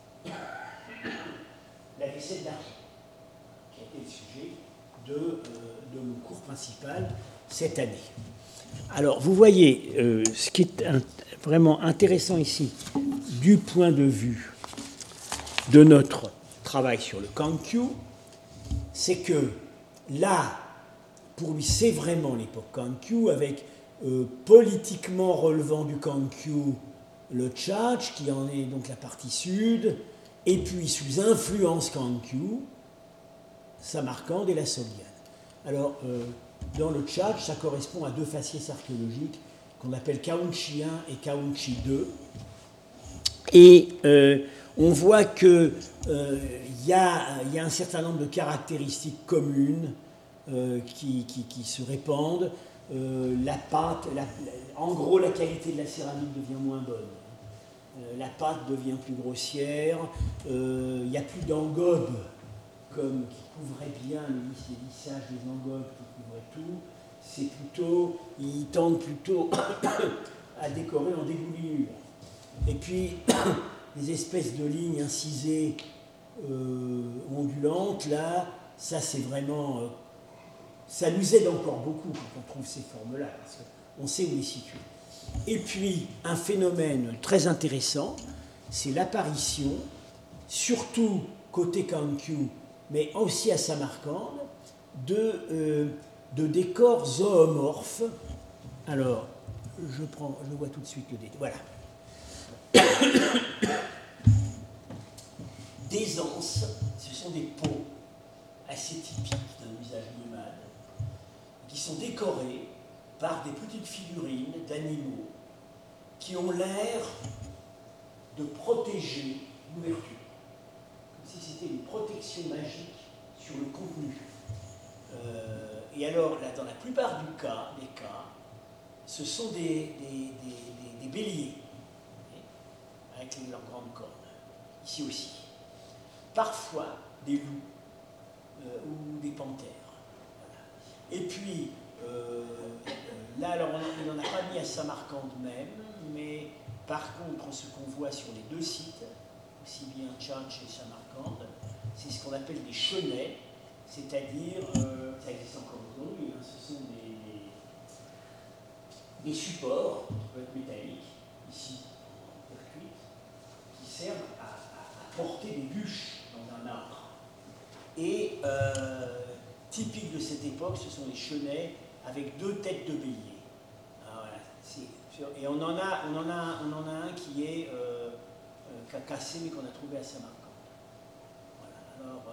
la vaisselle d'argent, qui a été le sujet de mon cours principal cette année. Alors, vous voyez, ce qui est vraiment intéressant ici, du point de vue de notre travail sur le Kankyu, c'est que là, pour lui, c'est vraiment l'époque Kankyu, avec politiquement relevant du Kankyu le Chach, qui en est donc la partie sud, et puis sous influence Kankyu, Samarcande et la Sogdiane. Alors, dans le Tchad, ça correspond à 2 faciès archéologiques qu'on appelle Kaunchi 1 et Kaunchi 2. Et on voit qu'il y a un certain nombre de caractéristiques communes qui se répandent. La pâte, en gros, la qualité de la céramique devient moins bonne. La pâte devient plus grossière. Il n'y a plus d'engobe qui couvrait bien les lissages des engobes, qui couvrait tout. C'est plutôt, ils tendent plutôt à décorer en dégoulinure. Et puis, les espèces de lignes incisées ondulantes, là, ça c'est vraiment... ça nous aide encore beaucoup quand on trouve ces formes-là, parce qu'on sait où les situer. Et puis, un phénomène très intéressant, c'est l'apparition, surtout côté Kankyu, mais aussi à Samarcande, de décors zoomorphes. Alors, je vois tout de suite le détail. Voilà. Des anses, ce sont des pots assez typiques d'un usage nomade, qui sont décorés par des petites figurines d'animaux qui ont l'air de protéger l'ouverture, comme si c'était une protection magique sur le contenu. Et alors, là, dans la plupart des cas, ce sont des béliers, avec leurs grandes cornes, ici aussi. Parfois, des loups ou des panthères. Voilà. Et puis, là, alors, on n'en a pas mis à Samarcande même, mais par contre, ce qu'on voit sur les 2 sites, aussi bien Tchatch et Samarcande, c'est ce qu'on appelle des chenets, c'est-à-dire, ça existe encore aujourd'hui, hein, ce sont des supports, qui peuvent être métalliques, ici, en terre cuite, qui servent à porter des bûches dans un arbre. Et typique de cette époque, ce sont les chenets avec 2 têtes de bélier. Alors, voilà, et on en a un qui est cassé, mais qu'on a trouvé à Samarcande. Voilà, alors,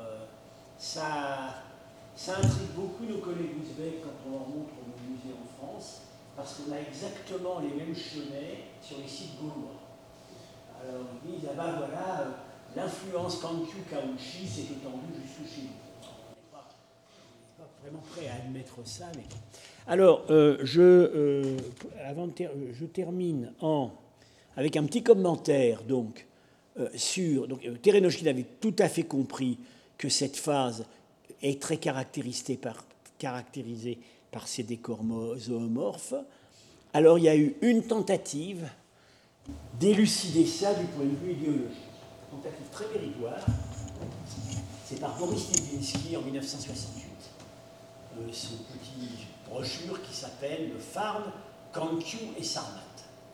ça intrigue beaucoup nos collègues ouzbeks quand on leur montre nos musées en France, parce qu'on a exactement les mêmes chenets sur les sites gaulois. Alors ils disent, ah ben voilà, l'influence Kankyu Kaunchi s'est étendue jusque chez nous. On n'est pas vraiment prêt à admettre ça. Mais... Alors, je termine avec un petit commentaire donc, sur... Donc, Térénochkine avait tout à fait compris que cette phase est très caractérisée par ces décors zoomorphes. Alors, il y a eu une tentative d'élucider ça du point de vue idéologique. Tentative très méritoire. C'est par Boris Nijinsky en 1968. Son petit brochure qui s'appelle Le Farn, Kangkyu et Sarmat.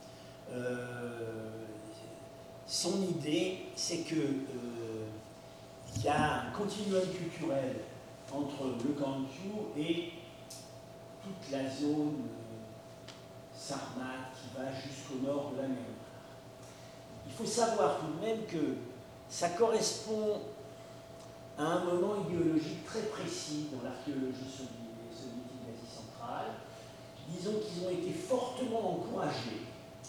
Son idée, c'est qu'il y a un continuum culturel entre le Kangkyu et toute la zone Sarmat qui va jusqu'au nord de la mer Noire. Il faut savoir tout de même que ça correspond à un moment idéologique très précis dans l'archéologie soviétique d'Asie centrale. Disons qu'ils ont été fortement encouragés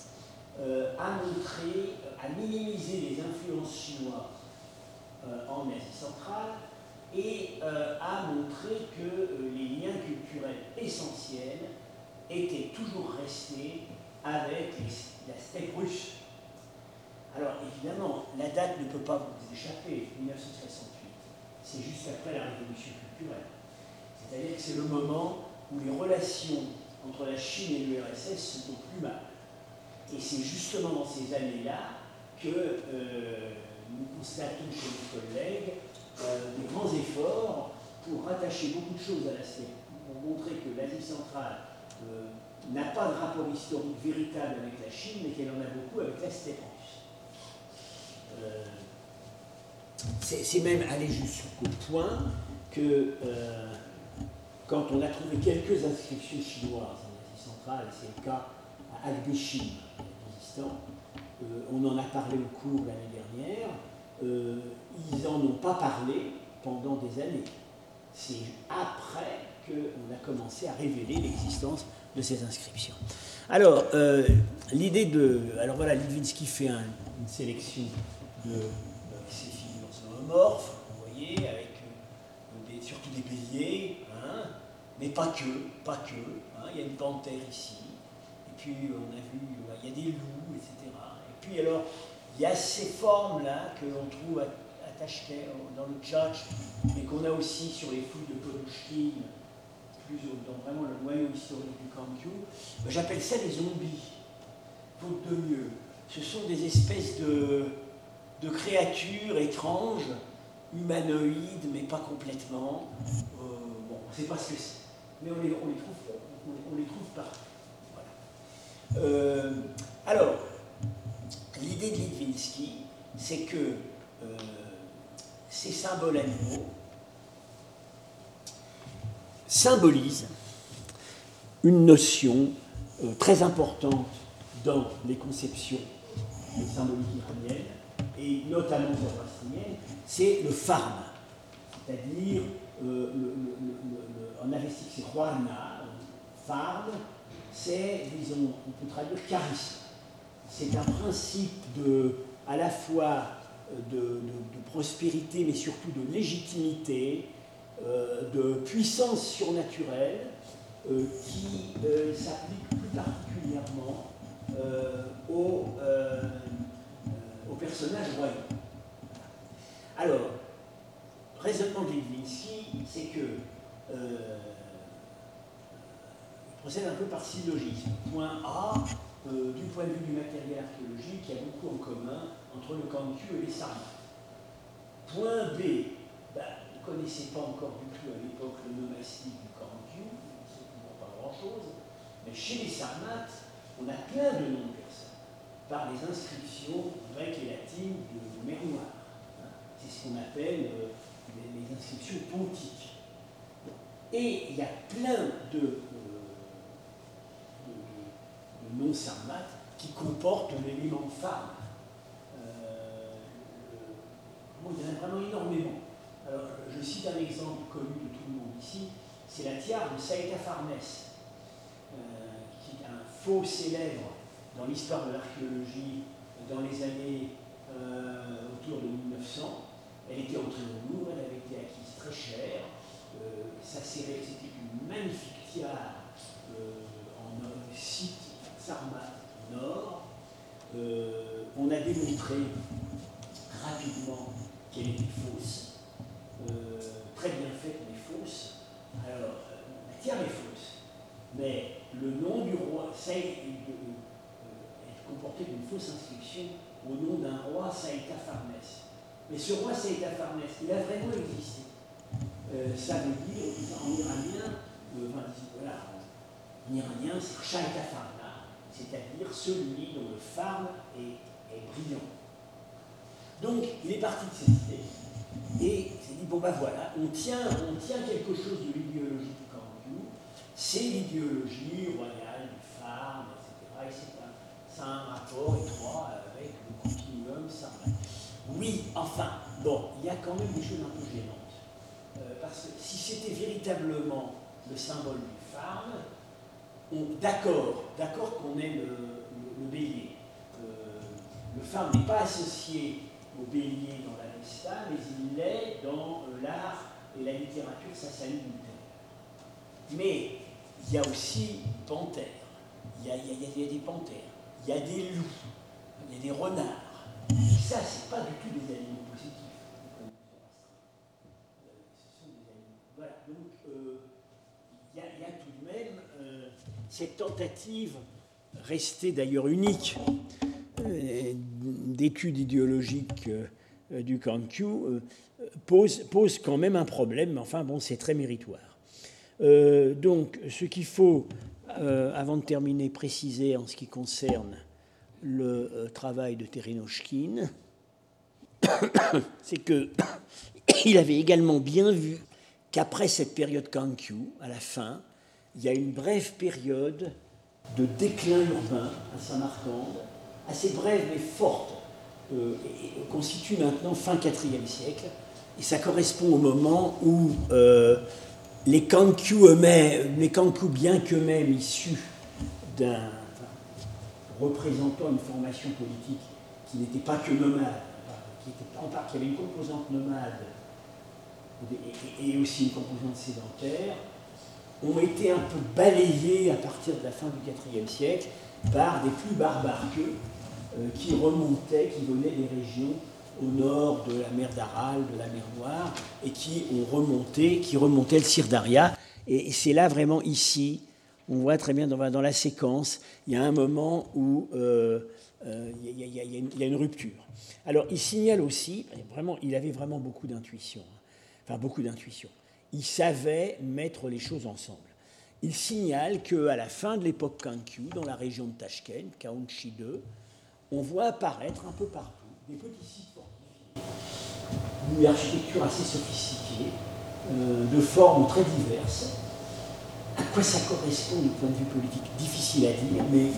à minimiser les influences chinoises en Asie centrale et à montrer que les liens culturels essentiels étaient toujours restés avec la steppe russe. Alors évidemment, la date ne peut pas vous échapper, 1968. C'est juste après la révolution culturelle. C'est-à-dire que c'est le moment où les relations entre la Chine et l'URSS sont au plus mal. Et c'est justement dans ces années-là que nous constatons chez nos collègues des grands efforts pour rattacher beaucoup de choses à la steppe, pour montrer que l'Asie centrale n'a pas de rapport historique véritable avec la Chine, mais qu'elle en a beaucoup avec la steppe russe. C'est même allé jusqu'au point que quand on a trouvé quelques inscriptions chinoises en Asie centrale, et c'est le cas à Agbéchim, on en a parlé au cours l'année dernière, ils n'en ont pas parlé pendant des années. C'est après qu'on a commencé à révéler l'existence de ces inscriptions. Alors, l'idée de... Alors voilà, Litvínský fait une sélection de ces figures zoomorphes, vous voyez, avec surtout des béliers, hein, mais pas que. Hein, il y a une panthère ici, et puis on a vu, il y a des loups, etc. Et puis alors, il y a ces formes-là que l'on trouve à Tachkent, dans le Tchatch, mais qu'on a aussi sur les fouilles de Podushkin, plus dans vraiment le noyau historique du Kangkyu. J'appelle ça des zombies, faute de mieux. Ce sont des espèces de créatures étranges, humanoïdes, mais pas complètement. Bon, on ne sait pas ce que c'est, mais on les trouve partout. Voilà. Alors, l'idée de Litvínský, c'est que ces symboles animaux symbolisent une notion très importante dans les conceptions des symboliques iraniennes, et notamment zoroastriennes, c'est le farm, c'est-à-dire en avestique c'est Rwana, farm, c'est, disons, on peut traduire charisme. C'est un principe à la fois de prospérité, mais surtout de légitimité, de puissance surnaturelle, qui s'applique plus particulièrement aux personnages royaux. Alors, le raisonnement de Litvínský, c'est que il procède un peu par syllogisme. Point A, du point de vue du matériel archéologique, il y a beaucoup en commun entre le Kangkyu et les Sarmates. Point B, vous ne connaissez pas encore du tout à l'époque le nomastique du Kangkyu, c'est toujours pas grand-chose, mais chez les Sarmates, on a plein de noms de personnes, par les inscriptions grecques et latines de mer Noire. C'est ce qu'on appelle les inscriptions pontiques. Et il y a plein de noms sarmates qui comportent l'élément femme. Il y en a vraiment énormément. Alors, je cite un exemple connu de tout le monde ici, c'est la tiare de Saïta Farnès, qui est un faux célèbre dans l'histoire de l'archéologie dans les années autour de 1900. Elle était entrée au Louvre, elle avait été acquise très cher, C'était une magnifique tiare en site Sarmat Nord. On a démontré rapidement qu'elle était fausse, très bien faite mais fausse. Alors, la tiare est fausse, mais le nom du roi, elle comportait une fausse inscription au nom d'un roi Saïta-Farnès. Mais ce roi Saïta-Farnès, il a vraiment existé. Ça veut dire, en iranien, en iranien, c'est Saïta-Farna, c'est-à-dire celui dont le farne est brillant. Donc, il est parti de cette idée et il s'est dit, bon ben voilà, on tient quelque chose de l'idéologie du Kankyū, c'est l'idéologie royale du farne, etc. Et ça a un rapport étroit avec le continuum sarmat. Oui, enfin, bon, il y a quand même des choses un peu gênantes. Parce que si c'était véritablement le symbole du farne, d'accord qu'on ait le bélier. Le farne n'est pas associé au bélier dans la Vesta, mais il l'est dans l'art et la littérature sassanide. Mais il y a aussi panthères, il y a des panthères, il y a des loups, il y a des renards. Et ça, c'est pas du tout des animaux positifs. Ce sont des animaux. Voilà, donc il y a tout de même cette tentative, restée d'ailleurs unique, d'études idéologiques du Kankyū, pose quand même un problème, mais enfin bon, c'est très méritoire. Donc, ce qu'il faut, avant de terminer, préciser en ce qui concerne le travail de Terenoshkin, c'est qu'il avait également bien vu qu'après cette période Kankyū, à la fin, il y a une brève période de déclin urbain à Samarcande, assez brève mais forte, et constitue maintenant fin IVe siècle, et ça correspond au moment où les Kankyū bien qu'eux-mêmes issus représentant une formation politique qui n'était pas que nomade, qui avait une composante nomade et aussi une composante sédentaire, ont été un peu balayés à partir de la fin du IVe siècle par des plus barbares qu'eux qui venaient des régions au nord de la mer d'Aral, de la mer Noire, et qui remontaient le Sirdaria. Et c'est là vraiment ici, on voit très bien dans la séquence, il y a un moment où il y a une rupture. Alors il signale aussi, il avait vraiment beaucoup d'intuition. Il savait mettre les choses ensemble. Il signale qu'à la fin de l'époque Kankyū, dans la région de Tashkent, Kaunchi II, on voit apparaître un peu partout des petits sites fortifiés, une architecture assez sophistiquée, de formes très diverses. À quoi ça correspond du point de vue politique? Difficile à dire, mais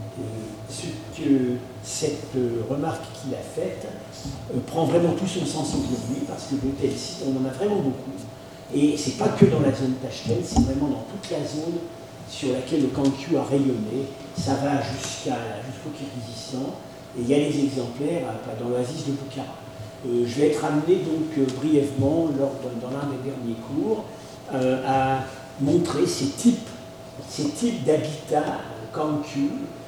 cette remarque qu'il a faite prend vraiment tout son sens aujourd'hui, parce que de tels sites, on en a vraiment beaucoup. Et ce n'est pas que dans la zone Tashkent, c'est vraiment dans toute la zone sur laquelle le Kankyū a rayonné. Ça va jusqu'au Kirghizistan, et il y a des exemplaires dans l'oasis de Bukhara. Je vais être amené donc brièvement, dans l'un des derniers cours, à montrer ces types d'habitats Kankyū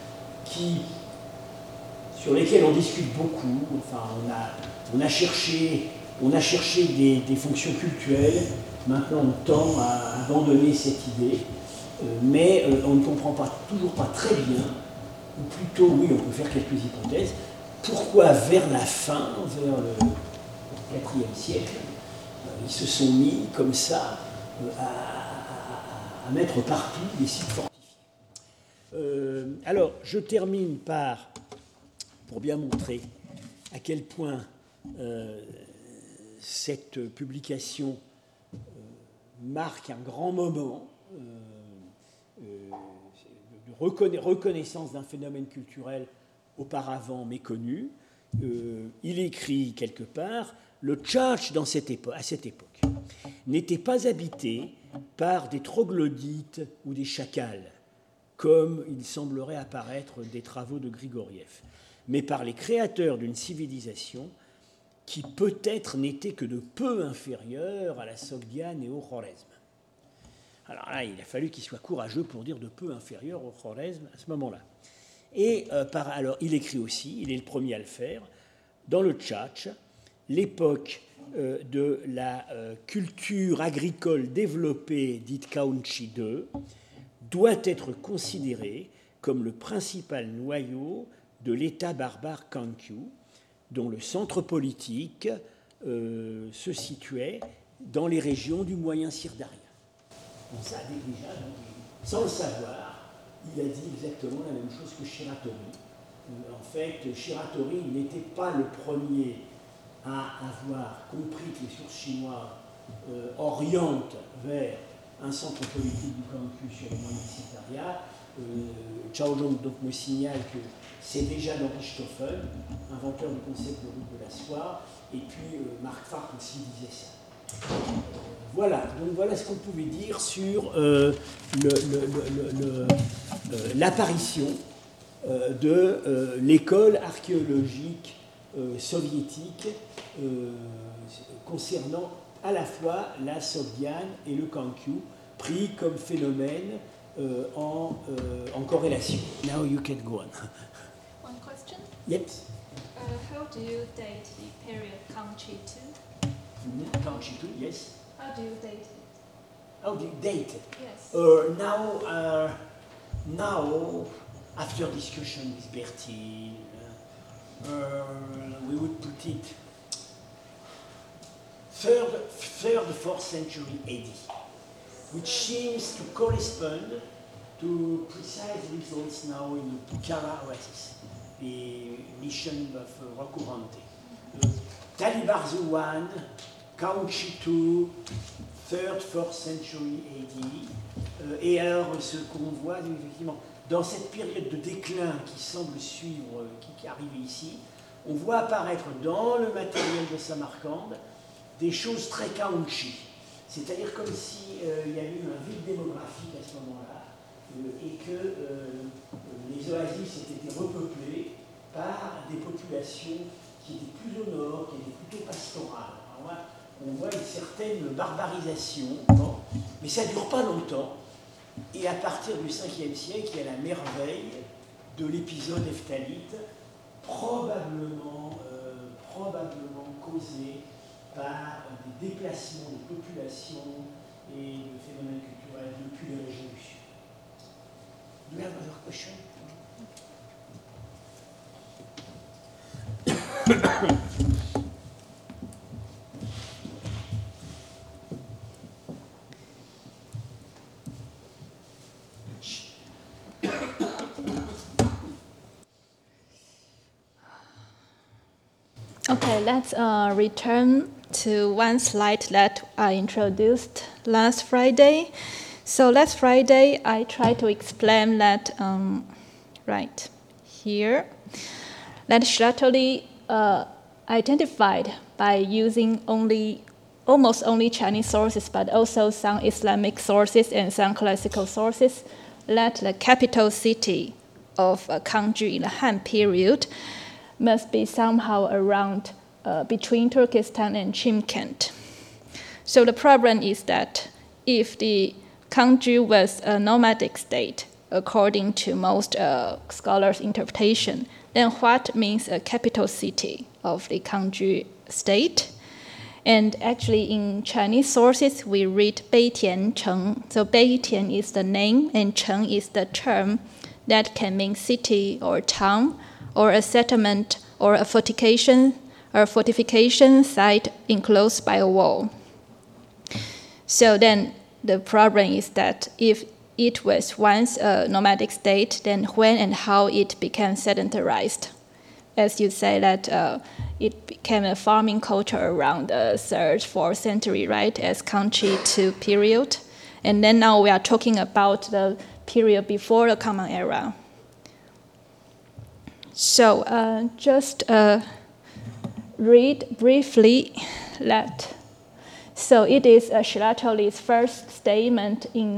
sur lesquels on discute beaucoup. Enfin, on a cherché des fonctions cultuelles. Maintenant, on tend à abandonner cette idée, mais on ne comprend toujours pas très bien, ou plutôt, oui, on peut faire quelques hypothèses, pourquoi vers la fin, vers le IVe siècle, ils se sont mis comme ça à mettre partout des sites fortifiés. Alors, je termine pour bien montrer à quel point cette publication marque un grand moment de reconnaissance d'un phénomène culturel auparavant méconnu. Il écrit quelque part, le Tchatch à cette époque n'était pas habité par des troglodytes ou des chacals, comme il semblerait apparaître des travaux de Grigoriev, mais par les créateurs d'une civilisation qui peut-être n'était que de peu inférieur à la Sogdiane et au Khwarezm. Alors là, il a fallu qu'il soit courageux pour dire de peu inférieur au Khwarezm à ce moment-là. Et alors, il écrit aussi, il est le premier à le faire, dans le Tchatch, l'époque de la culture agricole développée, dite Kaunchi II, doit être considérée comme le principal noyau de l'État barbare Kankyu, dont le centre politique se situait dans les régions du Moyen Sirdaria. Donc ça, déjà, sans le savoir, il a dit exactement la même chose que Shiratori. En fait, Shiratori n'était pas le premier à avoir compris que les sources chinoises orientent vers un centre politique du Kankyu sur le Moyen Sirdaria. Chao Zhong donc me signale que c'est déjà dans Richthofen, inventeur du concept de route de la soie, et puis Marc Fark aussi disait ça. Voilà, donc voilà ce qu'on pouvait dire sur l'apparition de l'école archéologique soviétique concernant à la fois la Sogdiane et le Kankyu, pris comme phénomène en corrélation. Now you can go on. One question? Yes. How do you date the period Kangxi II? Kangxi II, yes. How do you date it? How do you date it? Yes. Now, after discussion with Bertil, we would put it third, 4th century AD, which seems to correspond to precise results now in the Pucara Oasis, the mission of Rokurante. Talibarzu I, Kangxi II, 3rd, 4th century AD. Et alors, ce qu'on voit, effectivement, dans cette période de déclin qui semble suivre, qui arrive ici, on voit apparaître dans le matériel de Samarcande des choses très Kangxi. C'est-à-dire comme si il y avait eu un vide démographique à ce moment-là et que les oasis étaient repeuplées par des populations qui étaient plus au nord, qui étaient plutôt pastorales. Alors là, on voit une certaine barbarisation, bon, mais ça ne dure pas longtemps. Et à partir du 5e siècle, il y a la merveille de l'épisode Ephtalite, probablement causé par des déplacements de populations et de phénomènes culturels depuis les régions du Sud. Do you have another question? Okay, let's return to one slide that I introduced last Friday. So last Friday, I tried to explain that, right here, that Shiratori identified by using almost only Chinese sources, but also some Islamic sources and some classical sources, that the capital city of Kangxi in the Han period must be somehow around between Turkestan and Chimkent. So the problem is that if the Kangxi was a nomadic state, according to most scholars' interpretation, then what means a capital city of the Kangxi state? And actually in Chinese sources, we read Beitian Cheng. So Beitian is the name and Cheng is the term that can mean city or town or a settlement or a fortification site enclosed by a wall. So then the problem is that if it was once a nomadic state, then when and how it became sedentarized. As you say that it became a farming culture around the 3rd, 4th century, right, as Kangxi II period. And then now we are talking about the period before the Common Era. So just read briefly that. So it is Shiratori's first statement in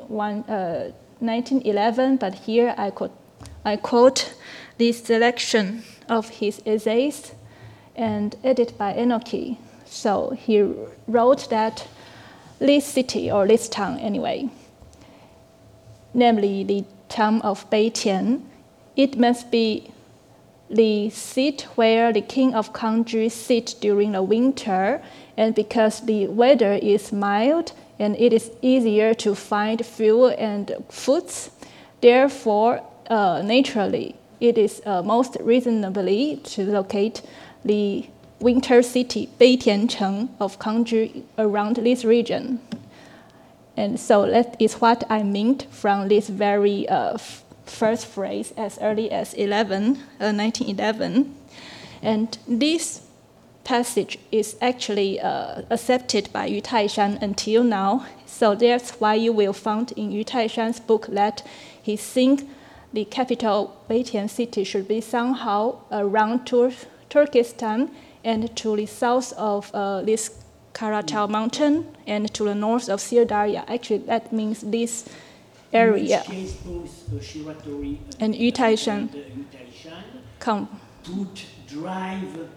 1911, but here I quote this selection of his essays. and edited by Enoki. So he wrote that this city, or this town anyway, namely the town of Beitian, it must be the seat where the king of Kangzhi sit during the winter, and because the weather is mild and it is easier to find fuel and foods, therefore, naturally, it is most reasonably to locate the winter city, Beitiancheng of Kangzhi, around this region. And so that is what I meant from this very first phrase as early as 1911. And this passage is actually accepted by Yu Taishan until now. So that's why you will find in Yu Taishan's book that he thinks the capital Beitian city should be somehow around Turkestan and to the south of this Karatau mountain and to the north of Sirdarya. Actually, that means this area. In which case, both Shiratori and Yu Taishan come would drive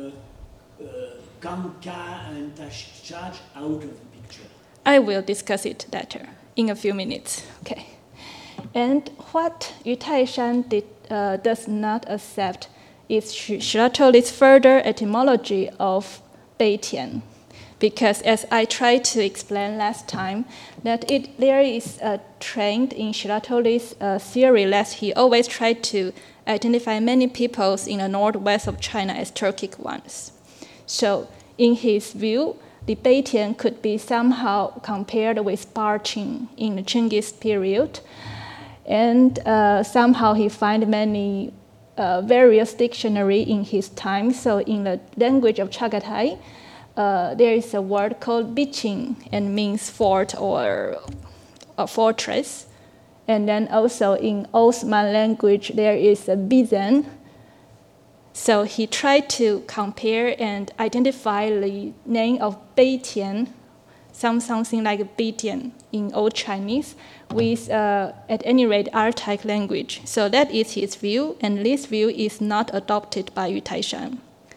Kanka and Tashchaj out of the picture. I will discuss it later in a few minutes. Okay. And what Yu Taishan does not accept is Shiratori's further etymology of Beitian. Because as I tried to explain last time, that there is a trend in Shiratori's theory that he always tried to identify many peoples in the northwest of China as Turkic ones. So in his view, the Beitian could be somehow compared with Barqing in the Chinggis period. And somehow he find many various dictionary in his time. So in the language of Chagatai, there is a word called Biqing and means fort or a fortress. And then also in Osman language, there is a Bizan. So he tried to compare and identify the name of Beitian, something like Beitian in Old Chinese, with, at any rate, Archaic language. So that is his view, and this view is not adopted by Yu Taishan.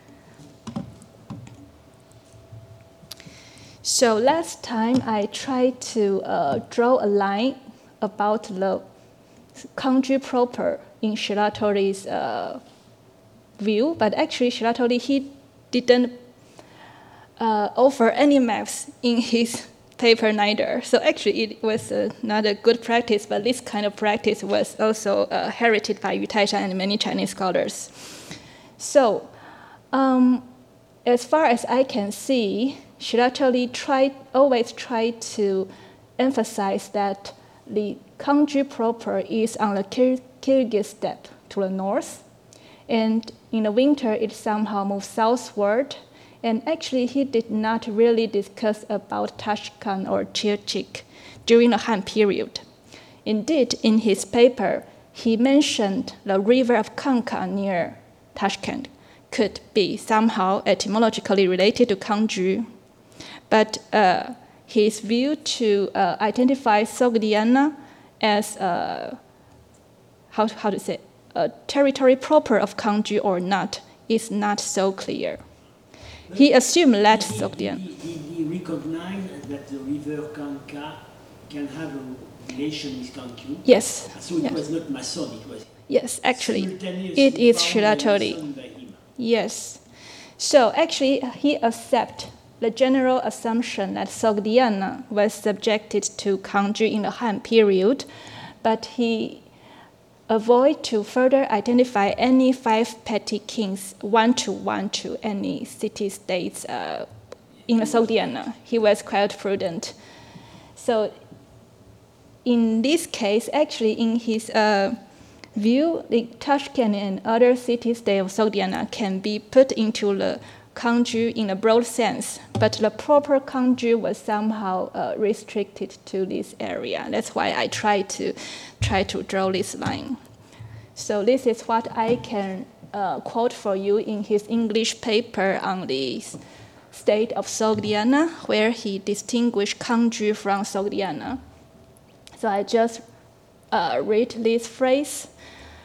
So last time I tried to draw a line about the Kangzhi proper in Shiratori's view, but actually Shiratori, he didn't offer any maps in his paper neither. So actually it was not a good practice, but this kind of practice was also heralded by Yu Taishan and many Chinese scholars. So as far as I can see, Shiratori always tried to emphasize that the Kangzhi proper is on the Kyrgyz steppe to the north, and in the winter it somehow moves southward. And actually, he did not really discuss about Tashkent or Chirchik during the Han period. Indeed, in his paper, he mentioned the river of Kanka near Tashkent could be somehow etymologically related to Kangzhi. But his view to identify Sogdiana as how to say a territory proper of Kangzhi or not is not so clear. He assumed that Sogdian. He recognized that the river Kanka can have a relation with Kangzhi. Yes. So it was not Mason, it was. Yes, actually, it is Shiratori. Yes. So actually, he accepts the general assumption that Sogdiana was subjected to Kangzhi in the Han period, but he avoid to further identify any 5 petty kings one-to-one to any city-states in the Sogdiana. He was quite prudent. So in this case, actually in his view, the Tashkent and other city-states of Sogdiana can be put into the Kangzhi in a broad sense, but the proper Kangzhi was somehow restricted to this area. That's why I try to draw this line. So this is what I can quote for you in his English paper on the state of Sogdiana, where he distinguished Kangzhi from Sogdiana. So I just read this phrase.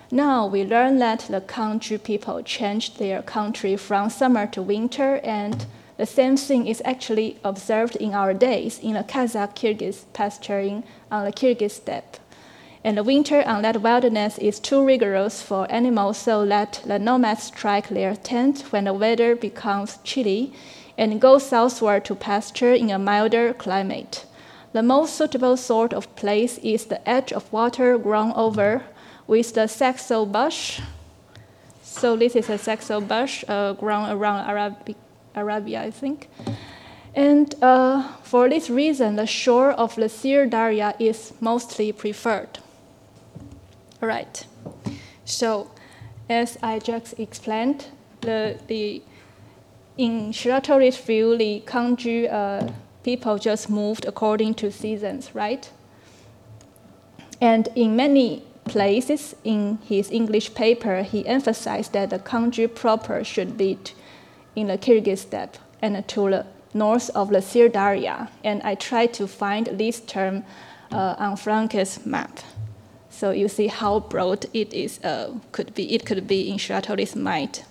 Now we learn that the Kangju people changed their country from summer to winter, and the same thing is actually observed in our days in the Kazakh-Kyrgyz pasturing on the Kyrgyz steppe. And the winter on that wilderness is too rigorous for animals, so that the nomads strike their tent when the weather becomes chilly and go southward to pasture in a milder climate. The most suitable sort of place is the edge of water grown over with the saxo bush. So this is a saxo bush grown around Arabia, I think. And for this reason, the shore of the Syr Darya is mostly preferred. All right. So, as I just explained, in Shiratori's view, the Kangju people just moved according to seasons, right? And in many places in his English paper, he emphasized that the Kangju proper should be in the Kyrgyz steppe and to the north of the Syr Darya. And I tried to find this term on Franke's map. So you see how broad it is. It could be in Shiratori's mind.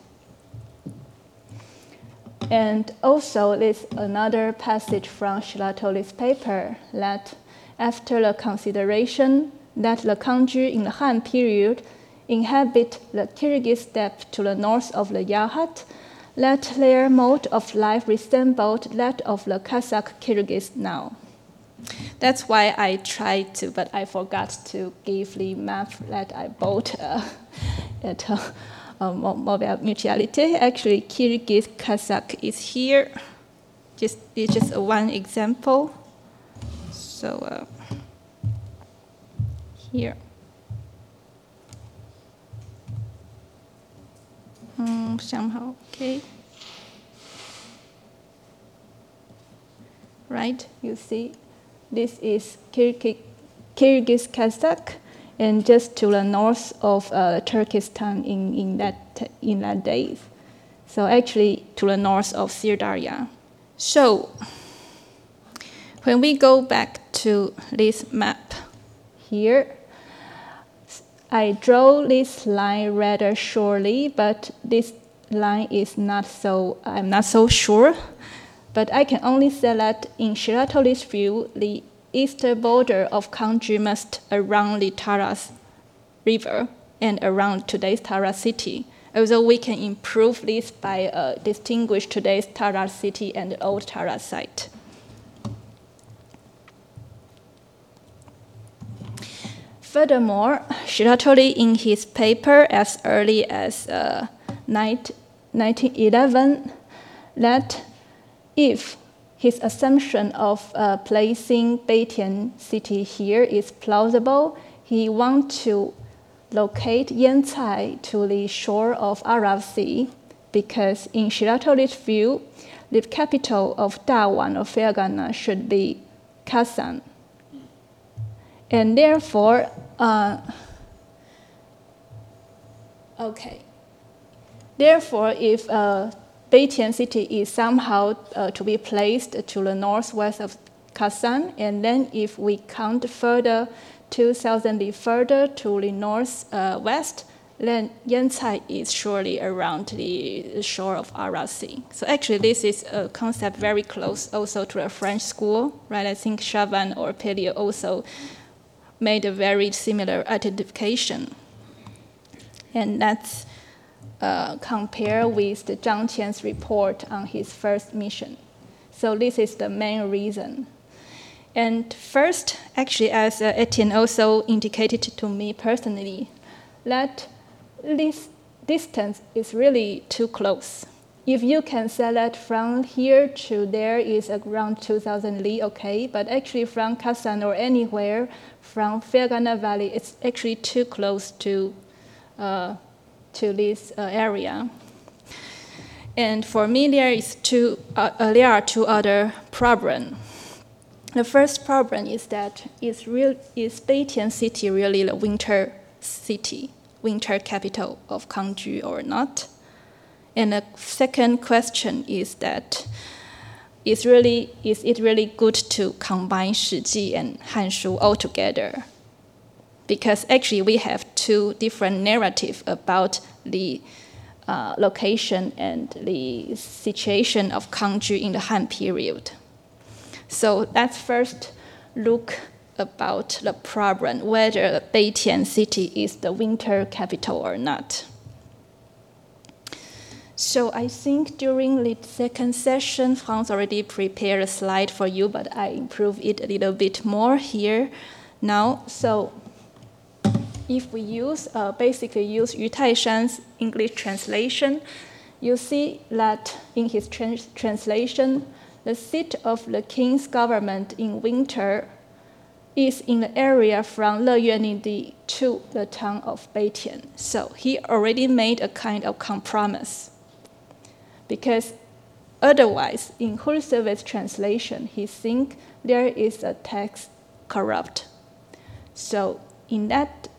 And also, there's another passage from Shiratori's paper that after the consideration that the Kangju in the Han period inhabit the Kyrgyz steppe to the north of the Yarhat, that their mode of life resembled that of the Kazakh Kyrgyz now. That's why I tried to, but I forgot to give the map that I bought at Mobile Mutuality. Actually, Kyrgyz Kazakh is here. It's just one example. So here. Somehow, okay. Right, you see, this is Kyrgyz Kazakh, and just to the north of Turkestan in that days. So actually to the north of Syr Darya. So when we go back to this map here, I draw this line rather surely, but this line is I'm not so sure. But I can only say that in Shiratori's view, the eastern border of Kangju must around the Taras River and around today's Taras city, although we can improve this by distinguish today's Taras city and the old Taras site. Furthermore, Shiratori in his paper as early as 1911 that if his assumption of placing Beitian city here is plausible, he wants to locate Yantai to the shore of Aral Sea, because in Shiratori's view, the capital of Dawan or Fergana should be Kazan. And therefore, if Beitian city is somehow to be placed to the northwest of Kazan, and then if we count further 2,000 li further to the northwest, then Yantai is surely around the shore of Aral Sea. So actually, this is a concept very close also to a French school, right? I think Chaban or Pelliot also made a very similar identification. And that's compared with the Zhang Qian's report on his first mission. So this is the main reason. And first, actually, as Etienne also indicated to me personally, that this distance is really too close. If you can say that from here to there is around 2,000 li, okay, but actually from Kazan or anywhere from Fergana Valley, it's actually too close to this area. And for me, there are two other problems. The first problem is that is Beitian city really the winter city, winter capital of Kangju or not? And the second question is that is it really good to combine Shiji and Hanshu all together? because actually we have two different narratives about the location and the situation of Kangju in the Han period. So let's first look about the problem, whether Beitian city is the winter capital or not. So I think during the second session, Franz already prepared a slide for you, but I improved it a little bit more here now. So if we basically use Yu Taishan's English translation, you see that in his translation, the seat of the king's government in winter is in the area from Leyuanidi to the town of Beitian. So he already made a kind of compromise. Because otherwise, in Hulsevet's translation, he thinks there is a text corrupt. So in that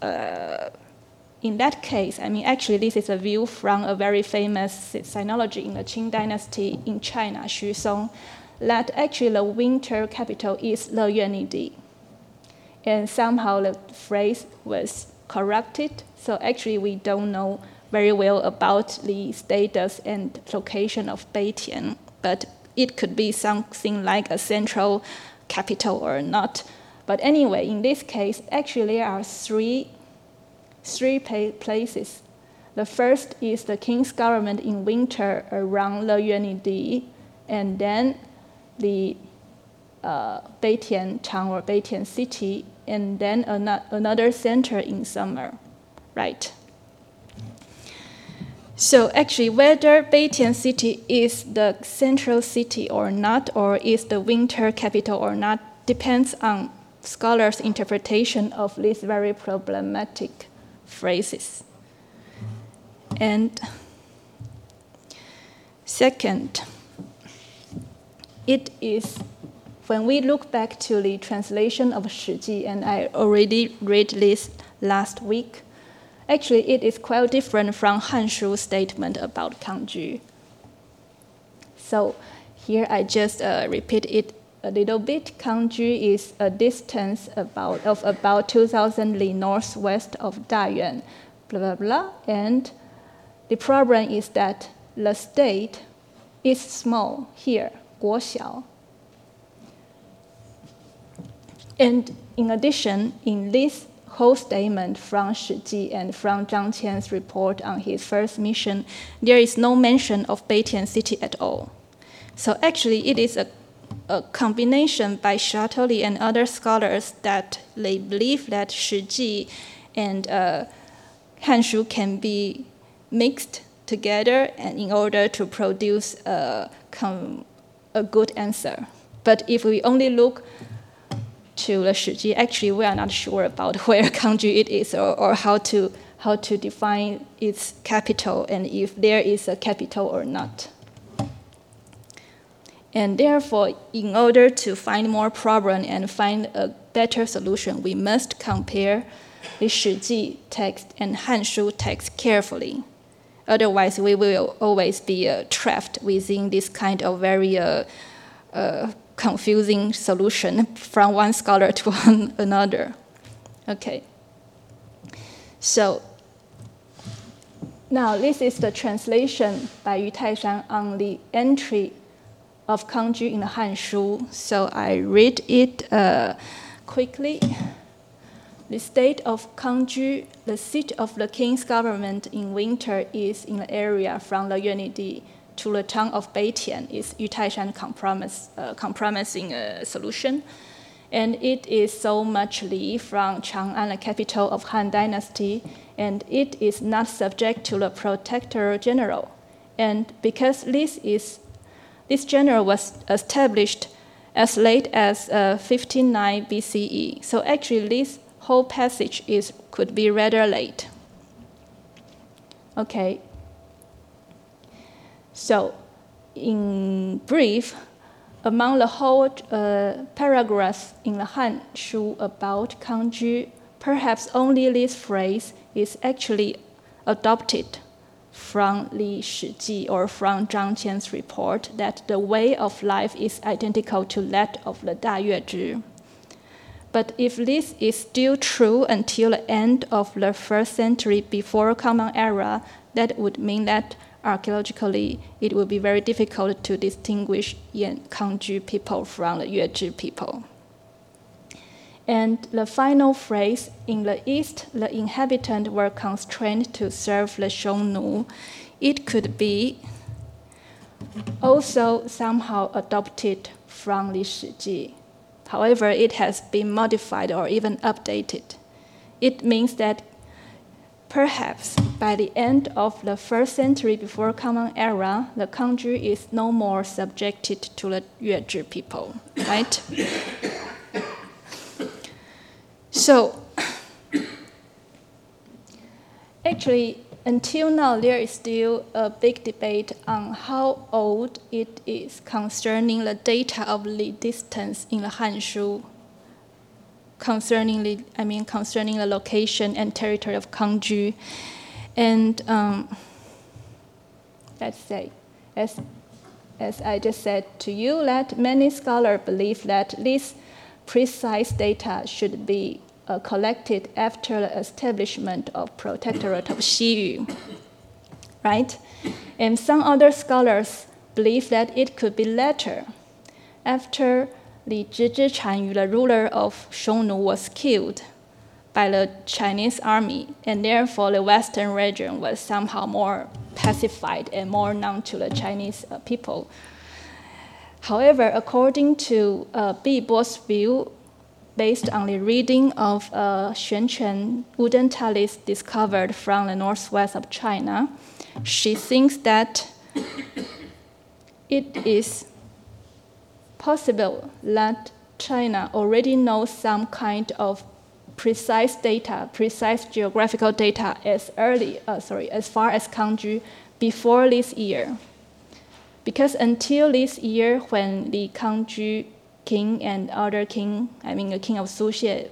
case, I mean, actually, this is a view from a very famous sinology in the Qing dynasty in China, Xu Song, that actually the winter capital is Leyuanidi. And somehow the phrase was corrupted, so actually we don't know very well about the status and location of Beitian, but it could be something like a central capital or not. But anyway, in this case, actually there are three places. The first is the king's government in winter around Leyuanidi, and then the Beitian town or Beitian city, and then another center in summer, right? So actually, whether Beitian city is the central city or not, or is the winter capital or not, depends on scholars' interpretation of these very problematic phrases. And second, it is when we look back to the translation of Shi Ji, and I already read this last week, actually it is quite different from Han Shu's statement about Kangju. So here I just repeat it a little bit. Kangju is a distance of about 2,000 li northwest of Dayuan, blah, blah, blah. And the problem is that the state is small here, Guoxiao. And in addition, in this whole statement from Shi Ji and from Zhang Qian's report on his first mission, there is no mention of Beitian city at all. So actually, it is a combination by Shatoli and other scholars that they believe that Shi Ji and Han Shu can be mixed together and in order to produce a good answer. But if we only look to the Shi Ji, actually we are not sure about where Kangju it is or how to define its capital and if there is a capital or not. And therefore, in order to find more problem and find a better solution, we must compare the Shi Ji text and Han Shu text carefully. Otherwise, we will always be trapped within this kind of very confusing solution from one scholar to another. Okay. So now this is the translation by Yu Taishan on the entry of Kangju in the Han Shu. So I read it quickly. The state of Kangju, the seat of the king's government in winter, is in the area from Leyuanidi to the town of Beitian, is Yu Taishan compromising a solution. And it is so much li from Chang'an, the capital of Han Dynasty, and it is not subject to the protector general. And because this general was established as late as 59 BCE, so actually this whole passage could be rather late. Okay. So, in brief, among the whole paragraphs in the Han Shu about Kangju, perhaps only this phrase is actually adopted from the Shi Ji or from Zhang Qian's report that the way of life is identical to that of the Da Yue Zhi. But if this is still true until the end of the 1st century before Common Era, that would mean that archaeologically it would be very difficult to distinguish Yan Kangju people from the Yuezhi people. And the final phrase, in the east, the inhabitants were constrained to serve the Xiongnu. It could be also somehow adopted from the Shi Ji. However, it has been modified or even updated. It means that perhaps by the end of the 1st century before Common Era, the Kangju is no more subjected to the Yuezhi people, right? So, actually, until now, there is still a big debate on how old it is concerning the data of the distance in the Hanshu, concerning the location and territory of Kangju. And let's say, as I just said to you, that many scholars believe that this precise data should be collected after the establishment of Protectorate of Xiyu, right? And some other scholars believe that it could be later, after the Zhizhi Chanyu, the ruler of Xiongnu, was killed by the Chinese army, and therefore the western region was somehow more pacified and more known to the Chinese people. However, according to Bi Bo's view, based on the reading of Xuanquan wooden tallies discovered from the northwest of China, she thinks that it is possible that China already knows some kind of precise data, precise geographical data as far as Kangju before this year. Because until this year, when the Kangju king and other king, the king of Suxie,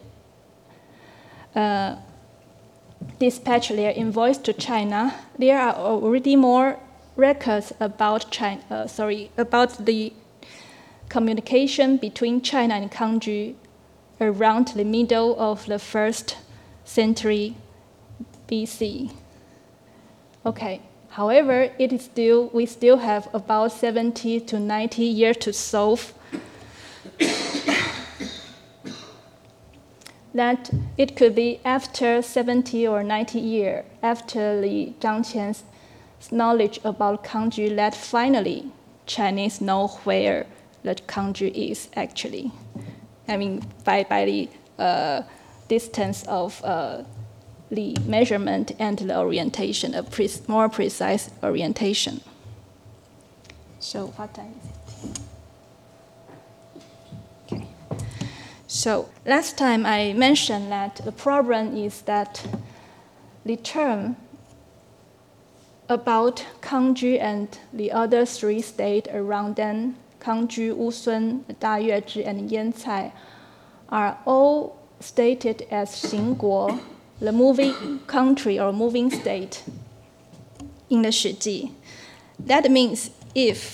dispatched their envoys to China, there are already more records about about the communication between China and Kangju around the middle of the 1st century BC. Okay. However, we still have about 70 to 90 years to solve that it could be after 70 or 90 years after the Zhang Qian's knowledge about Kangju that finally Chinese know where the Kangju is actually. By the distance of the measurement and the orientation, a more precise orientation. So what time is it? Okay. So last time I mentioned that the problem is that the term about Kangju and the other 3 states around them, Kangju, Wusun, Dayuezhi, and Yancai, are all stated as Xingguo, the moving country or moving state in the Shi. That means if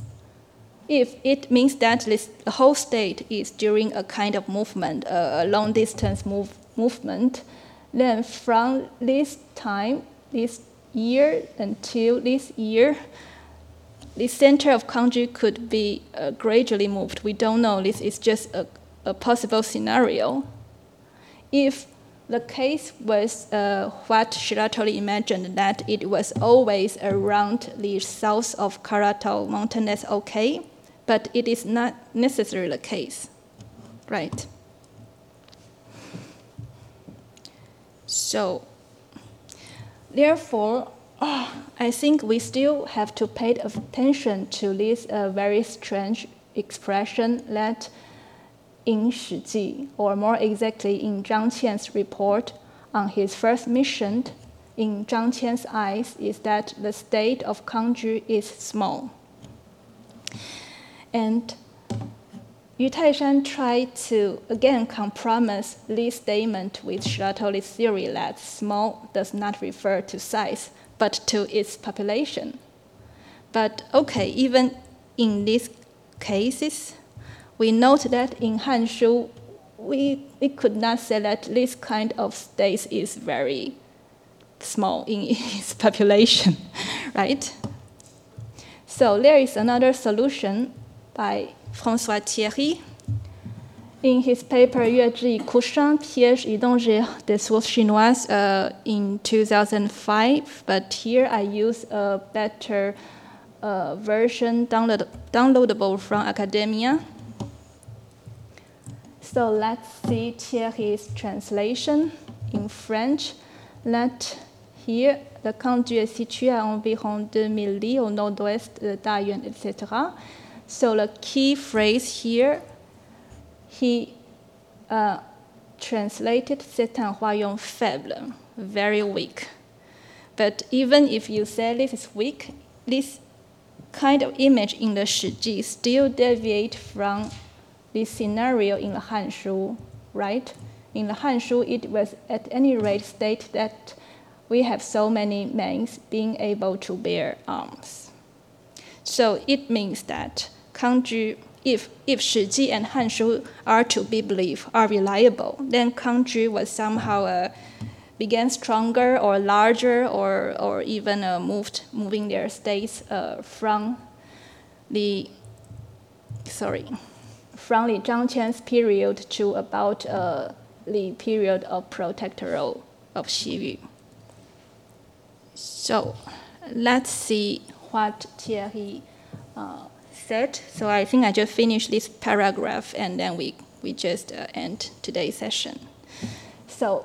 it means that the whole state is during a kind of movement, a long distance movement, then from this time, this year until this year, the center of Kangju could be gradually moved. We don't know. This is just a possible scenario. If the case was what Shiratori imagined, that it was always around the south of Karatau mountain, that's okay, but it is not necessarily the case, right? So, therefore, I think we still have to pay attention to this very strange expression that in Shi Ji, or more exactly in Zhang Qian's report on his first mission, in Zhang Qian's eyes, is that the state of Kangju is small. And Yu Taishan tried to, again, compromise this statement with Shiratori's theory that small does not refer to size, but to its population. But okay, even in these cases, we note that in Hanshu, we could not say that this kind of state is very small in its population, right? So there is another solution by François Thierry. In his paper, 月之以couchant, piège et danger des sources chinoises in 2005, but here I use a better version downloadable from academia. So let's see Thierry's translation in French. Let here, le Kangju est situé à environ 2000 li au nord-ouest de Dayuan, etc. So the key phrase here, he translated, c'est un royaume faible, very weak. But even if you say this is weak, this kind of image in the Shiji still deviate from this scenario in the Hanshu, right? In the Hanshu, it was at any rate stated that we have so many men being able to bear arms. So it means that Kangju, if Shiji and Hanshu are to be believed, are reliable, then Kangju was somehow began stronger or larger or even moving their states from the Zhang Qian's period to about the period of protectorate of Xi Yu. So let's see what Thierry said. So I think I just finished this paragraph and then we just end today's session. So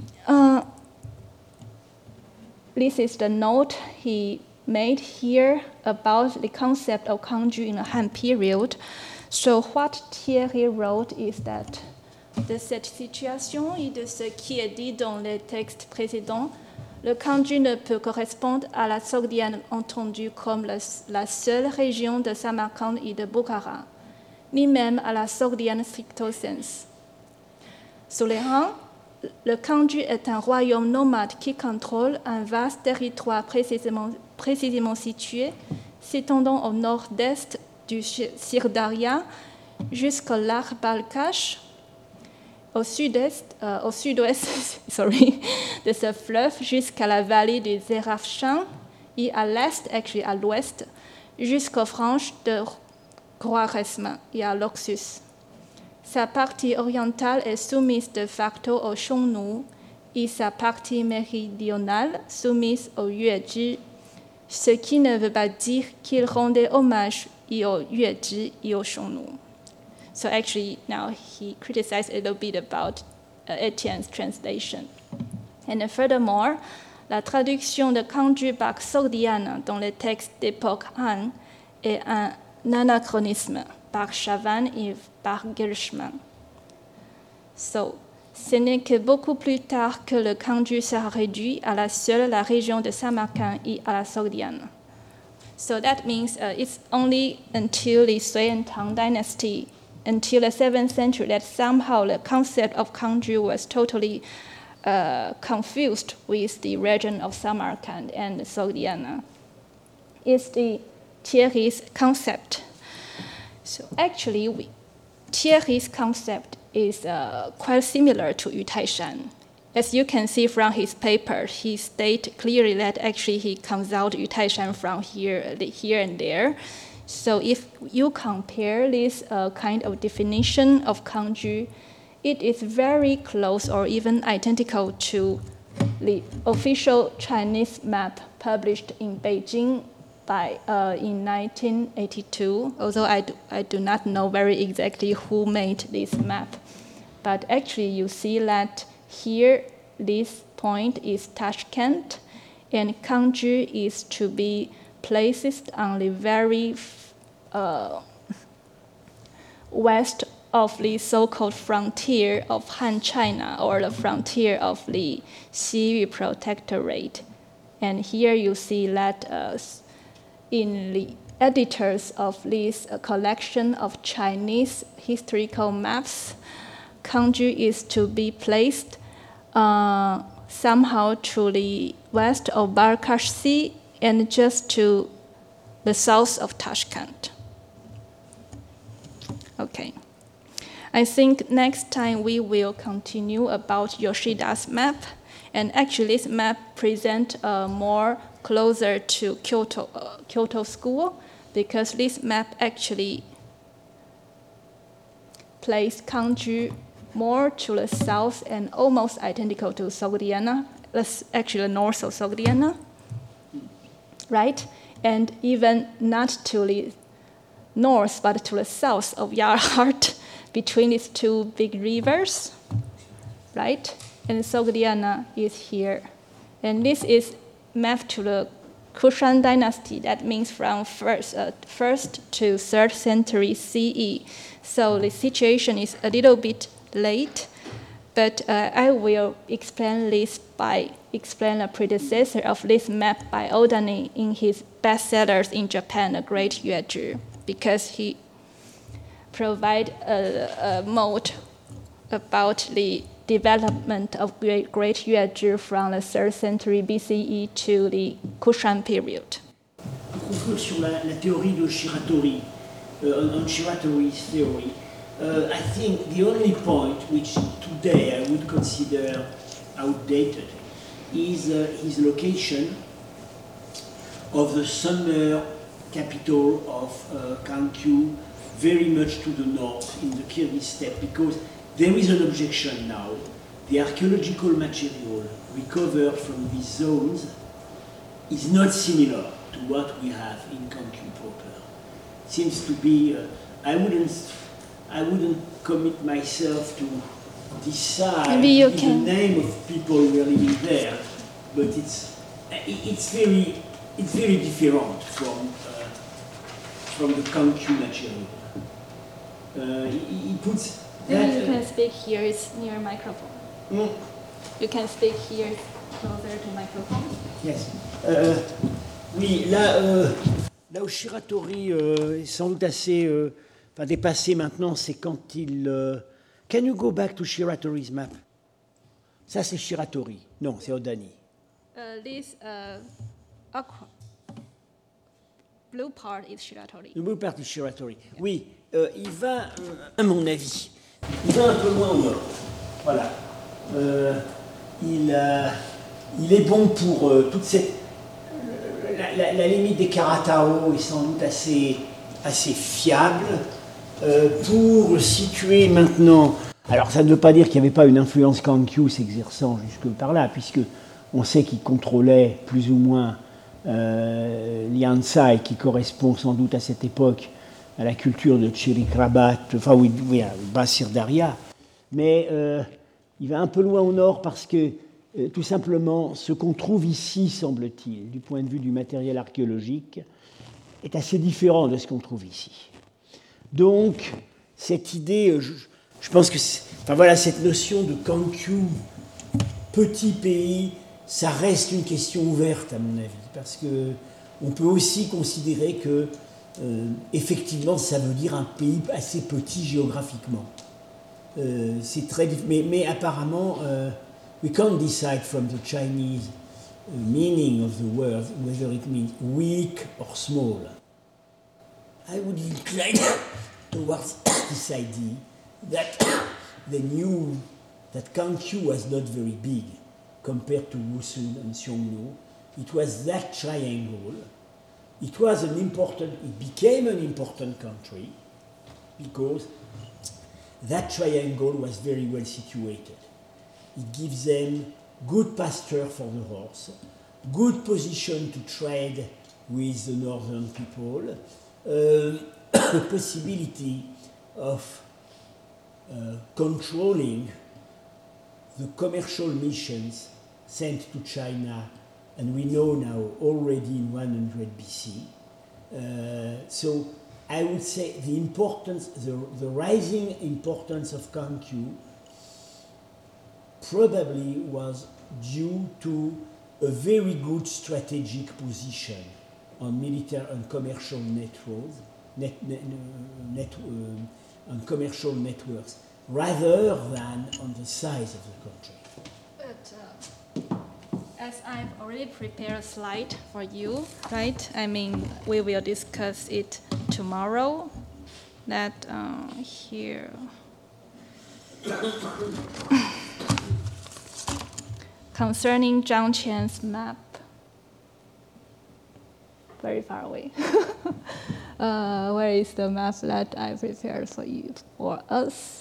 this is the note he made here about the concept of Kangju in the Han period. So what Thierry wrote is that de cette situation et de ce qui est dit dans les textes précédents, le Kangju ne peut correspondre à la Sogdiane entendue comme la seule région de Samarkand et de Bukhara, ni même à la Sogdiane stricto sensu. Sous les rangs, le Kangju est un royaume nomade qui contrôle un vaste territoire précisément situé, s'étendant au nord-est du Sirdaria jusqu'au lac Balkhash, au sud-ouest de ce fleuve jusqu'à la vallée du Zerafshan et à l'est, à l'ouest, jusqu'aux franges de Khwarezm et à l'Oxus. Sa partie orientale est soumise de facto au Xiongnu et sa partie méridionale soumise au Yuezhi, ce qui ne veut pas dire qu'il rendait hommage au Yuezhi et au Xiongnu. So actually, now he criticized a little bit about Etienne's translation. And furthermore, la traduction de Kangju par Sogdiane dans les textes d'époque Han est un anachronisme par Chavannes et par Gershman. So, ce n'est que beaucoup plus tard que le Kangju sera réduit à la seule la région de Samarkand et à la Sogdiane. So that means it's only until the Sui and Tang dynasty, until the 7th century, that somehow the concept of Kangju was totally confused with the region of Samarkand and Sogdiana. It's the Thierry's concept. So actually, Thierry's concept is quite similar to Yu Taishan. As you can see from his paper, he states clearly that actually he comes out Yu Taishan from here and there. So if you compare this kind of definition of Kangju, it is very close or even identical to the official Chinese map published in Beijing in 1982, although I do not know very exactly who made this map. But actually you see that here this point is Tashkent, and Kangju is to be placed on the very west of the so-called frontier of Han China, or the frontier of the Xi Yu Protectorate. And here you see that in the editors of this collection of Chinese historical maps, Kangju is to be placed somehow to the west of Balkhash Sea and just to the south of Tashkent. Okay. I think next time we will continue about Yoshida's map. And actually, this map presents more closer to Kyoto School, because this map actually placed Kanju more to the south and almost identical to Sogdiana. That's actually the north of Sogdiana, right? And even not to the north, but to the south of Yarhart, between these two big rivers, right? And Sogdiana is here. And this is mapped to the Kushan dynasty. That means from first to 3rd century CE. So the situation is a little bit late, but I will explain this by explain a predecessor of this map by Odani in his bestsellers in Japan, The Great Yuezhi, because he provide a mode about the development of Great Yuezhi from the 3rd century BCE to the Kushan period. Pour conclure sur la théorie de Shiratori, on Shiratori's theory, I think the only point which today I would consider outdated is his location of the summer capital of Kankyu, very much to the north in the Kyrgyz steppe, because there is an objection now. The archaeological material recovered from these zones is not similar to what we have in Kankyu proper. It seems to be, I wouldn't commit myself to decide the name of people who are living there, but it's very different from the Kankyu material. He puts. Maybe you can speak here, it's near microphone. You can speak here closer to microphone. Yes. Oui, là où Shiratori est sans doute assez dépassé maintenant, c'est quand il... Can you go back to Shiratori's map? Ça, c'est Shiratori. Non, c'est Odani. This blue part is Shiratori. Le blue part is Shiratori. Yeah. Oui, il va, à mon avis, il va un peu loin au nord. Voilà. Il est bon pour toute cette... La limite des Karatao est sans doute assez fiable pour situer maintenant... Alors ça ne veut pas dire qu'il n'y avait pas une influence Kankyu s'exerçant jusque par là, puisque on sait qu'il contrôlait plus ou moins Liansai, qui correspond sans doute à cette époque à la culture de Chirikrabat, enfin oui à Basir Daria, mais il va un peu loin au nord parce que tout simplement ce qu'on trouve ici, semble-t-il, du point de vue du matériel archéologique, est assez différent de ce qu'on trouve ici. Donc cette idée, je pense que cette notion de Kankyu, petit pays, ça reste une question ouverte à mon avis, parce que on peut aussi considérer que effectivement, ça veut dire un pays assez petit géographiquement. C'est très mais apparemment, we can't decide from the Chinese meaning of the word whether it means weak or small. I would incline towards this idea that they knew that Kankyu was not very big compared to Wusun and Xiongnu. It was that triangle. It became an important country because that triangle was very well situated. It gives them good pasture for the horse, good position to trade with the northern people, the possibility of controlling the commercial missions sent to China, and we know now already in 100 BC. So I would say the rising importance of Kankyu probably was due to a very good strategic position on military and commercial on commercial networks, rather than on the size of the country. But as I've already prepared a slide for you, right? I mean, we will discuss it tomorrow. That here, Concerning Zhang Qian's map, very far away. Where is the map that I prepared for you, for us?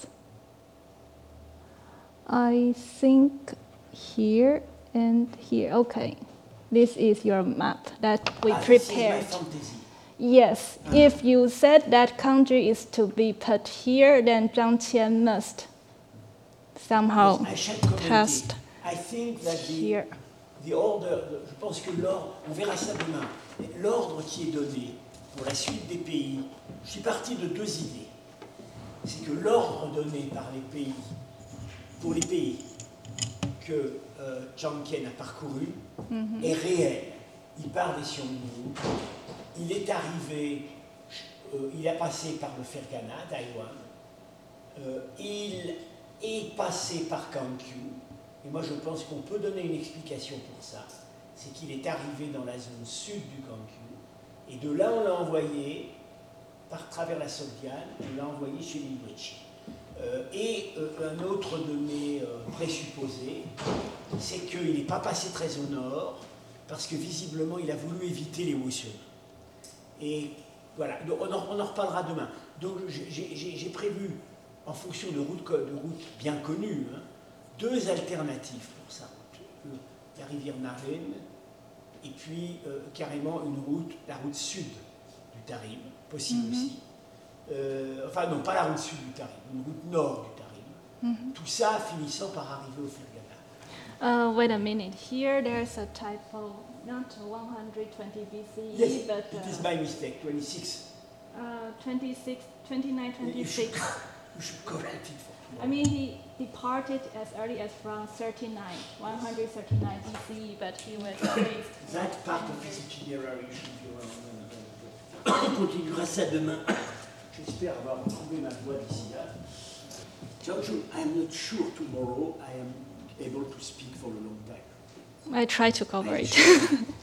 I think here and here. Okay, this is your map that we prepared. This is my fantasy. Yes, if you said that kanji is to be put here, then Zhang Qian must somehow test I think that here. the order, je pense que l'ordre, on verra ça demain, l'ordre qui est donné pour la suite des pays, je suis parti de deux idées. C'est que l'ordre donné par les pays, pour les pays que Zhang Qian a parcouru, est réel. Il part des Xiongnu, il est arrivé, il a passé par le Fergana, Taïwan, il est passé par Kankyu, et moi je pense qu'on peut donner une explication pour ça, c'est qu'il est arrivé dans la zone sud du Kankyu, et de là on l'a envoyé, par travers la Sogdiane, on l'a envoyé chez Linguichi. Un autre de mes présupposés, c'est qu'il n'est pas passé très au nord, parce que visiblement il a voulu éviter les Wusun. Et voilà, donc on en reparlera demain. Donc j'ai prévu, en fonction de routes bien connues, hein, deux alternatives pour sa route. La rivière Naren, et puis carrément la route sud du Tarim, possible aussi. Enfin non, pas la route sud du Tarim, une route nord du Tarim. Tout ça finissant par arriver au Fergana. Wait a minute, here there's a typo, not 120 BCE, Yes, but it is my mistake, 26. 29, 26. You should correct it for tomorrow. I mean, he departed as early as from 139 BCE, but he was raised. That part of his itinerary should be around. On continuera ça demain. J'espère avoir trouvé ma voie d'ici là. I am not sure tomorrow I am able to speak for a long time. I try to cover it.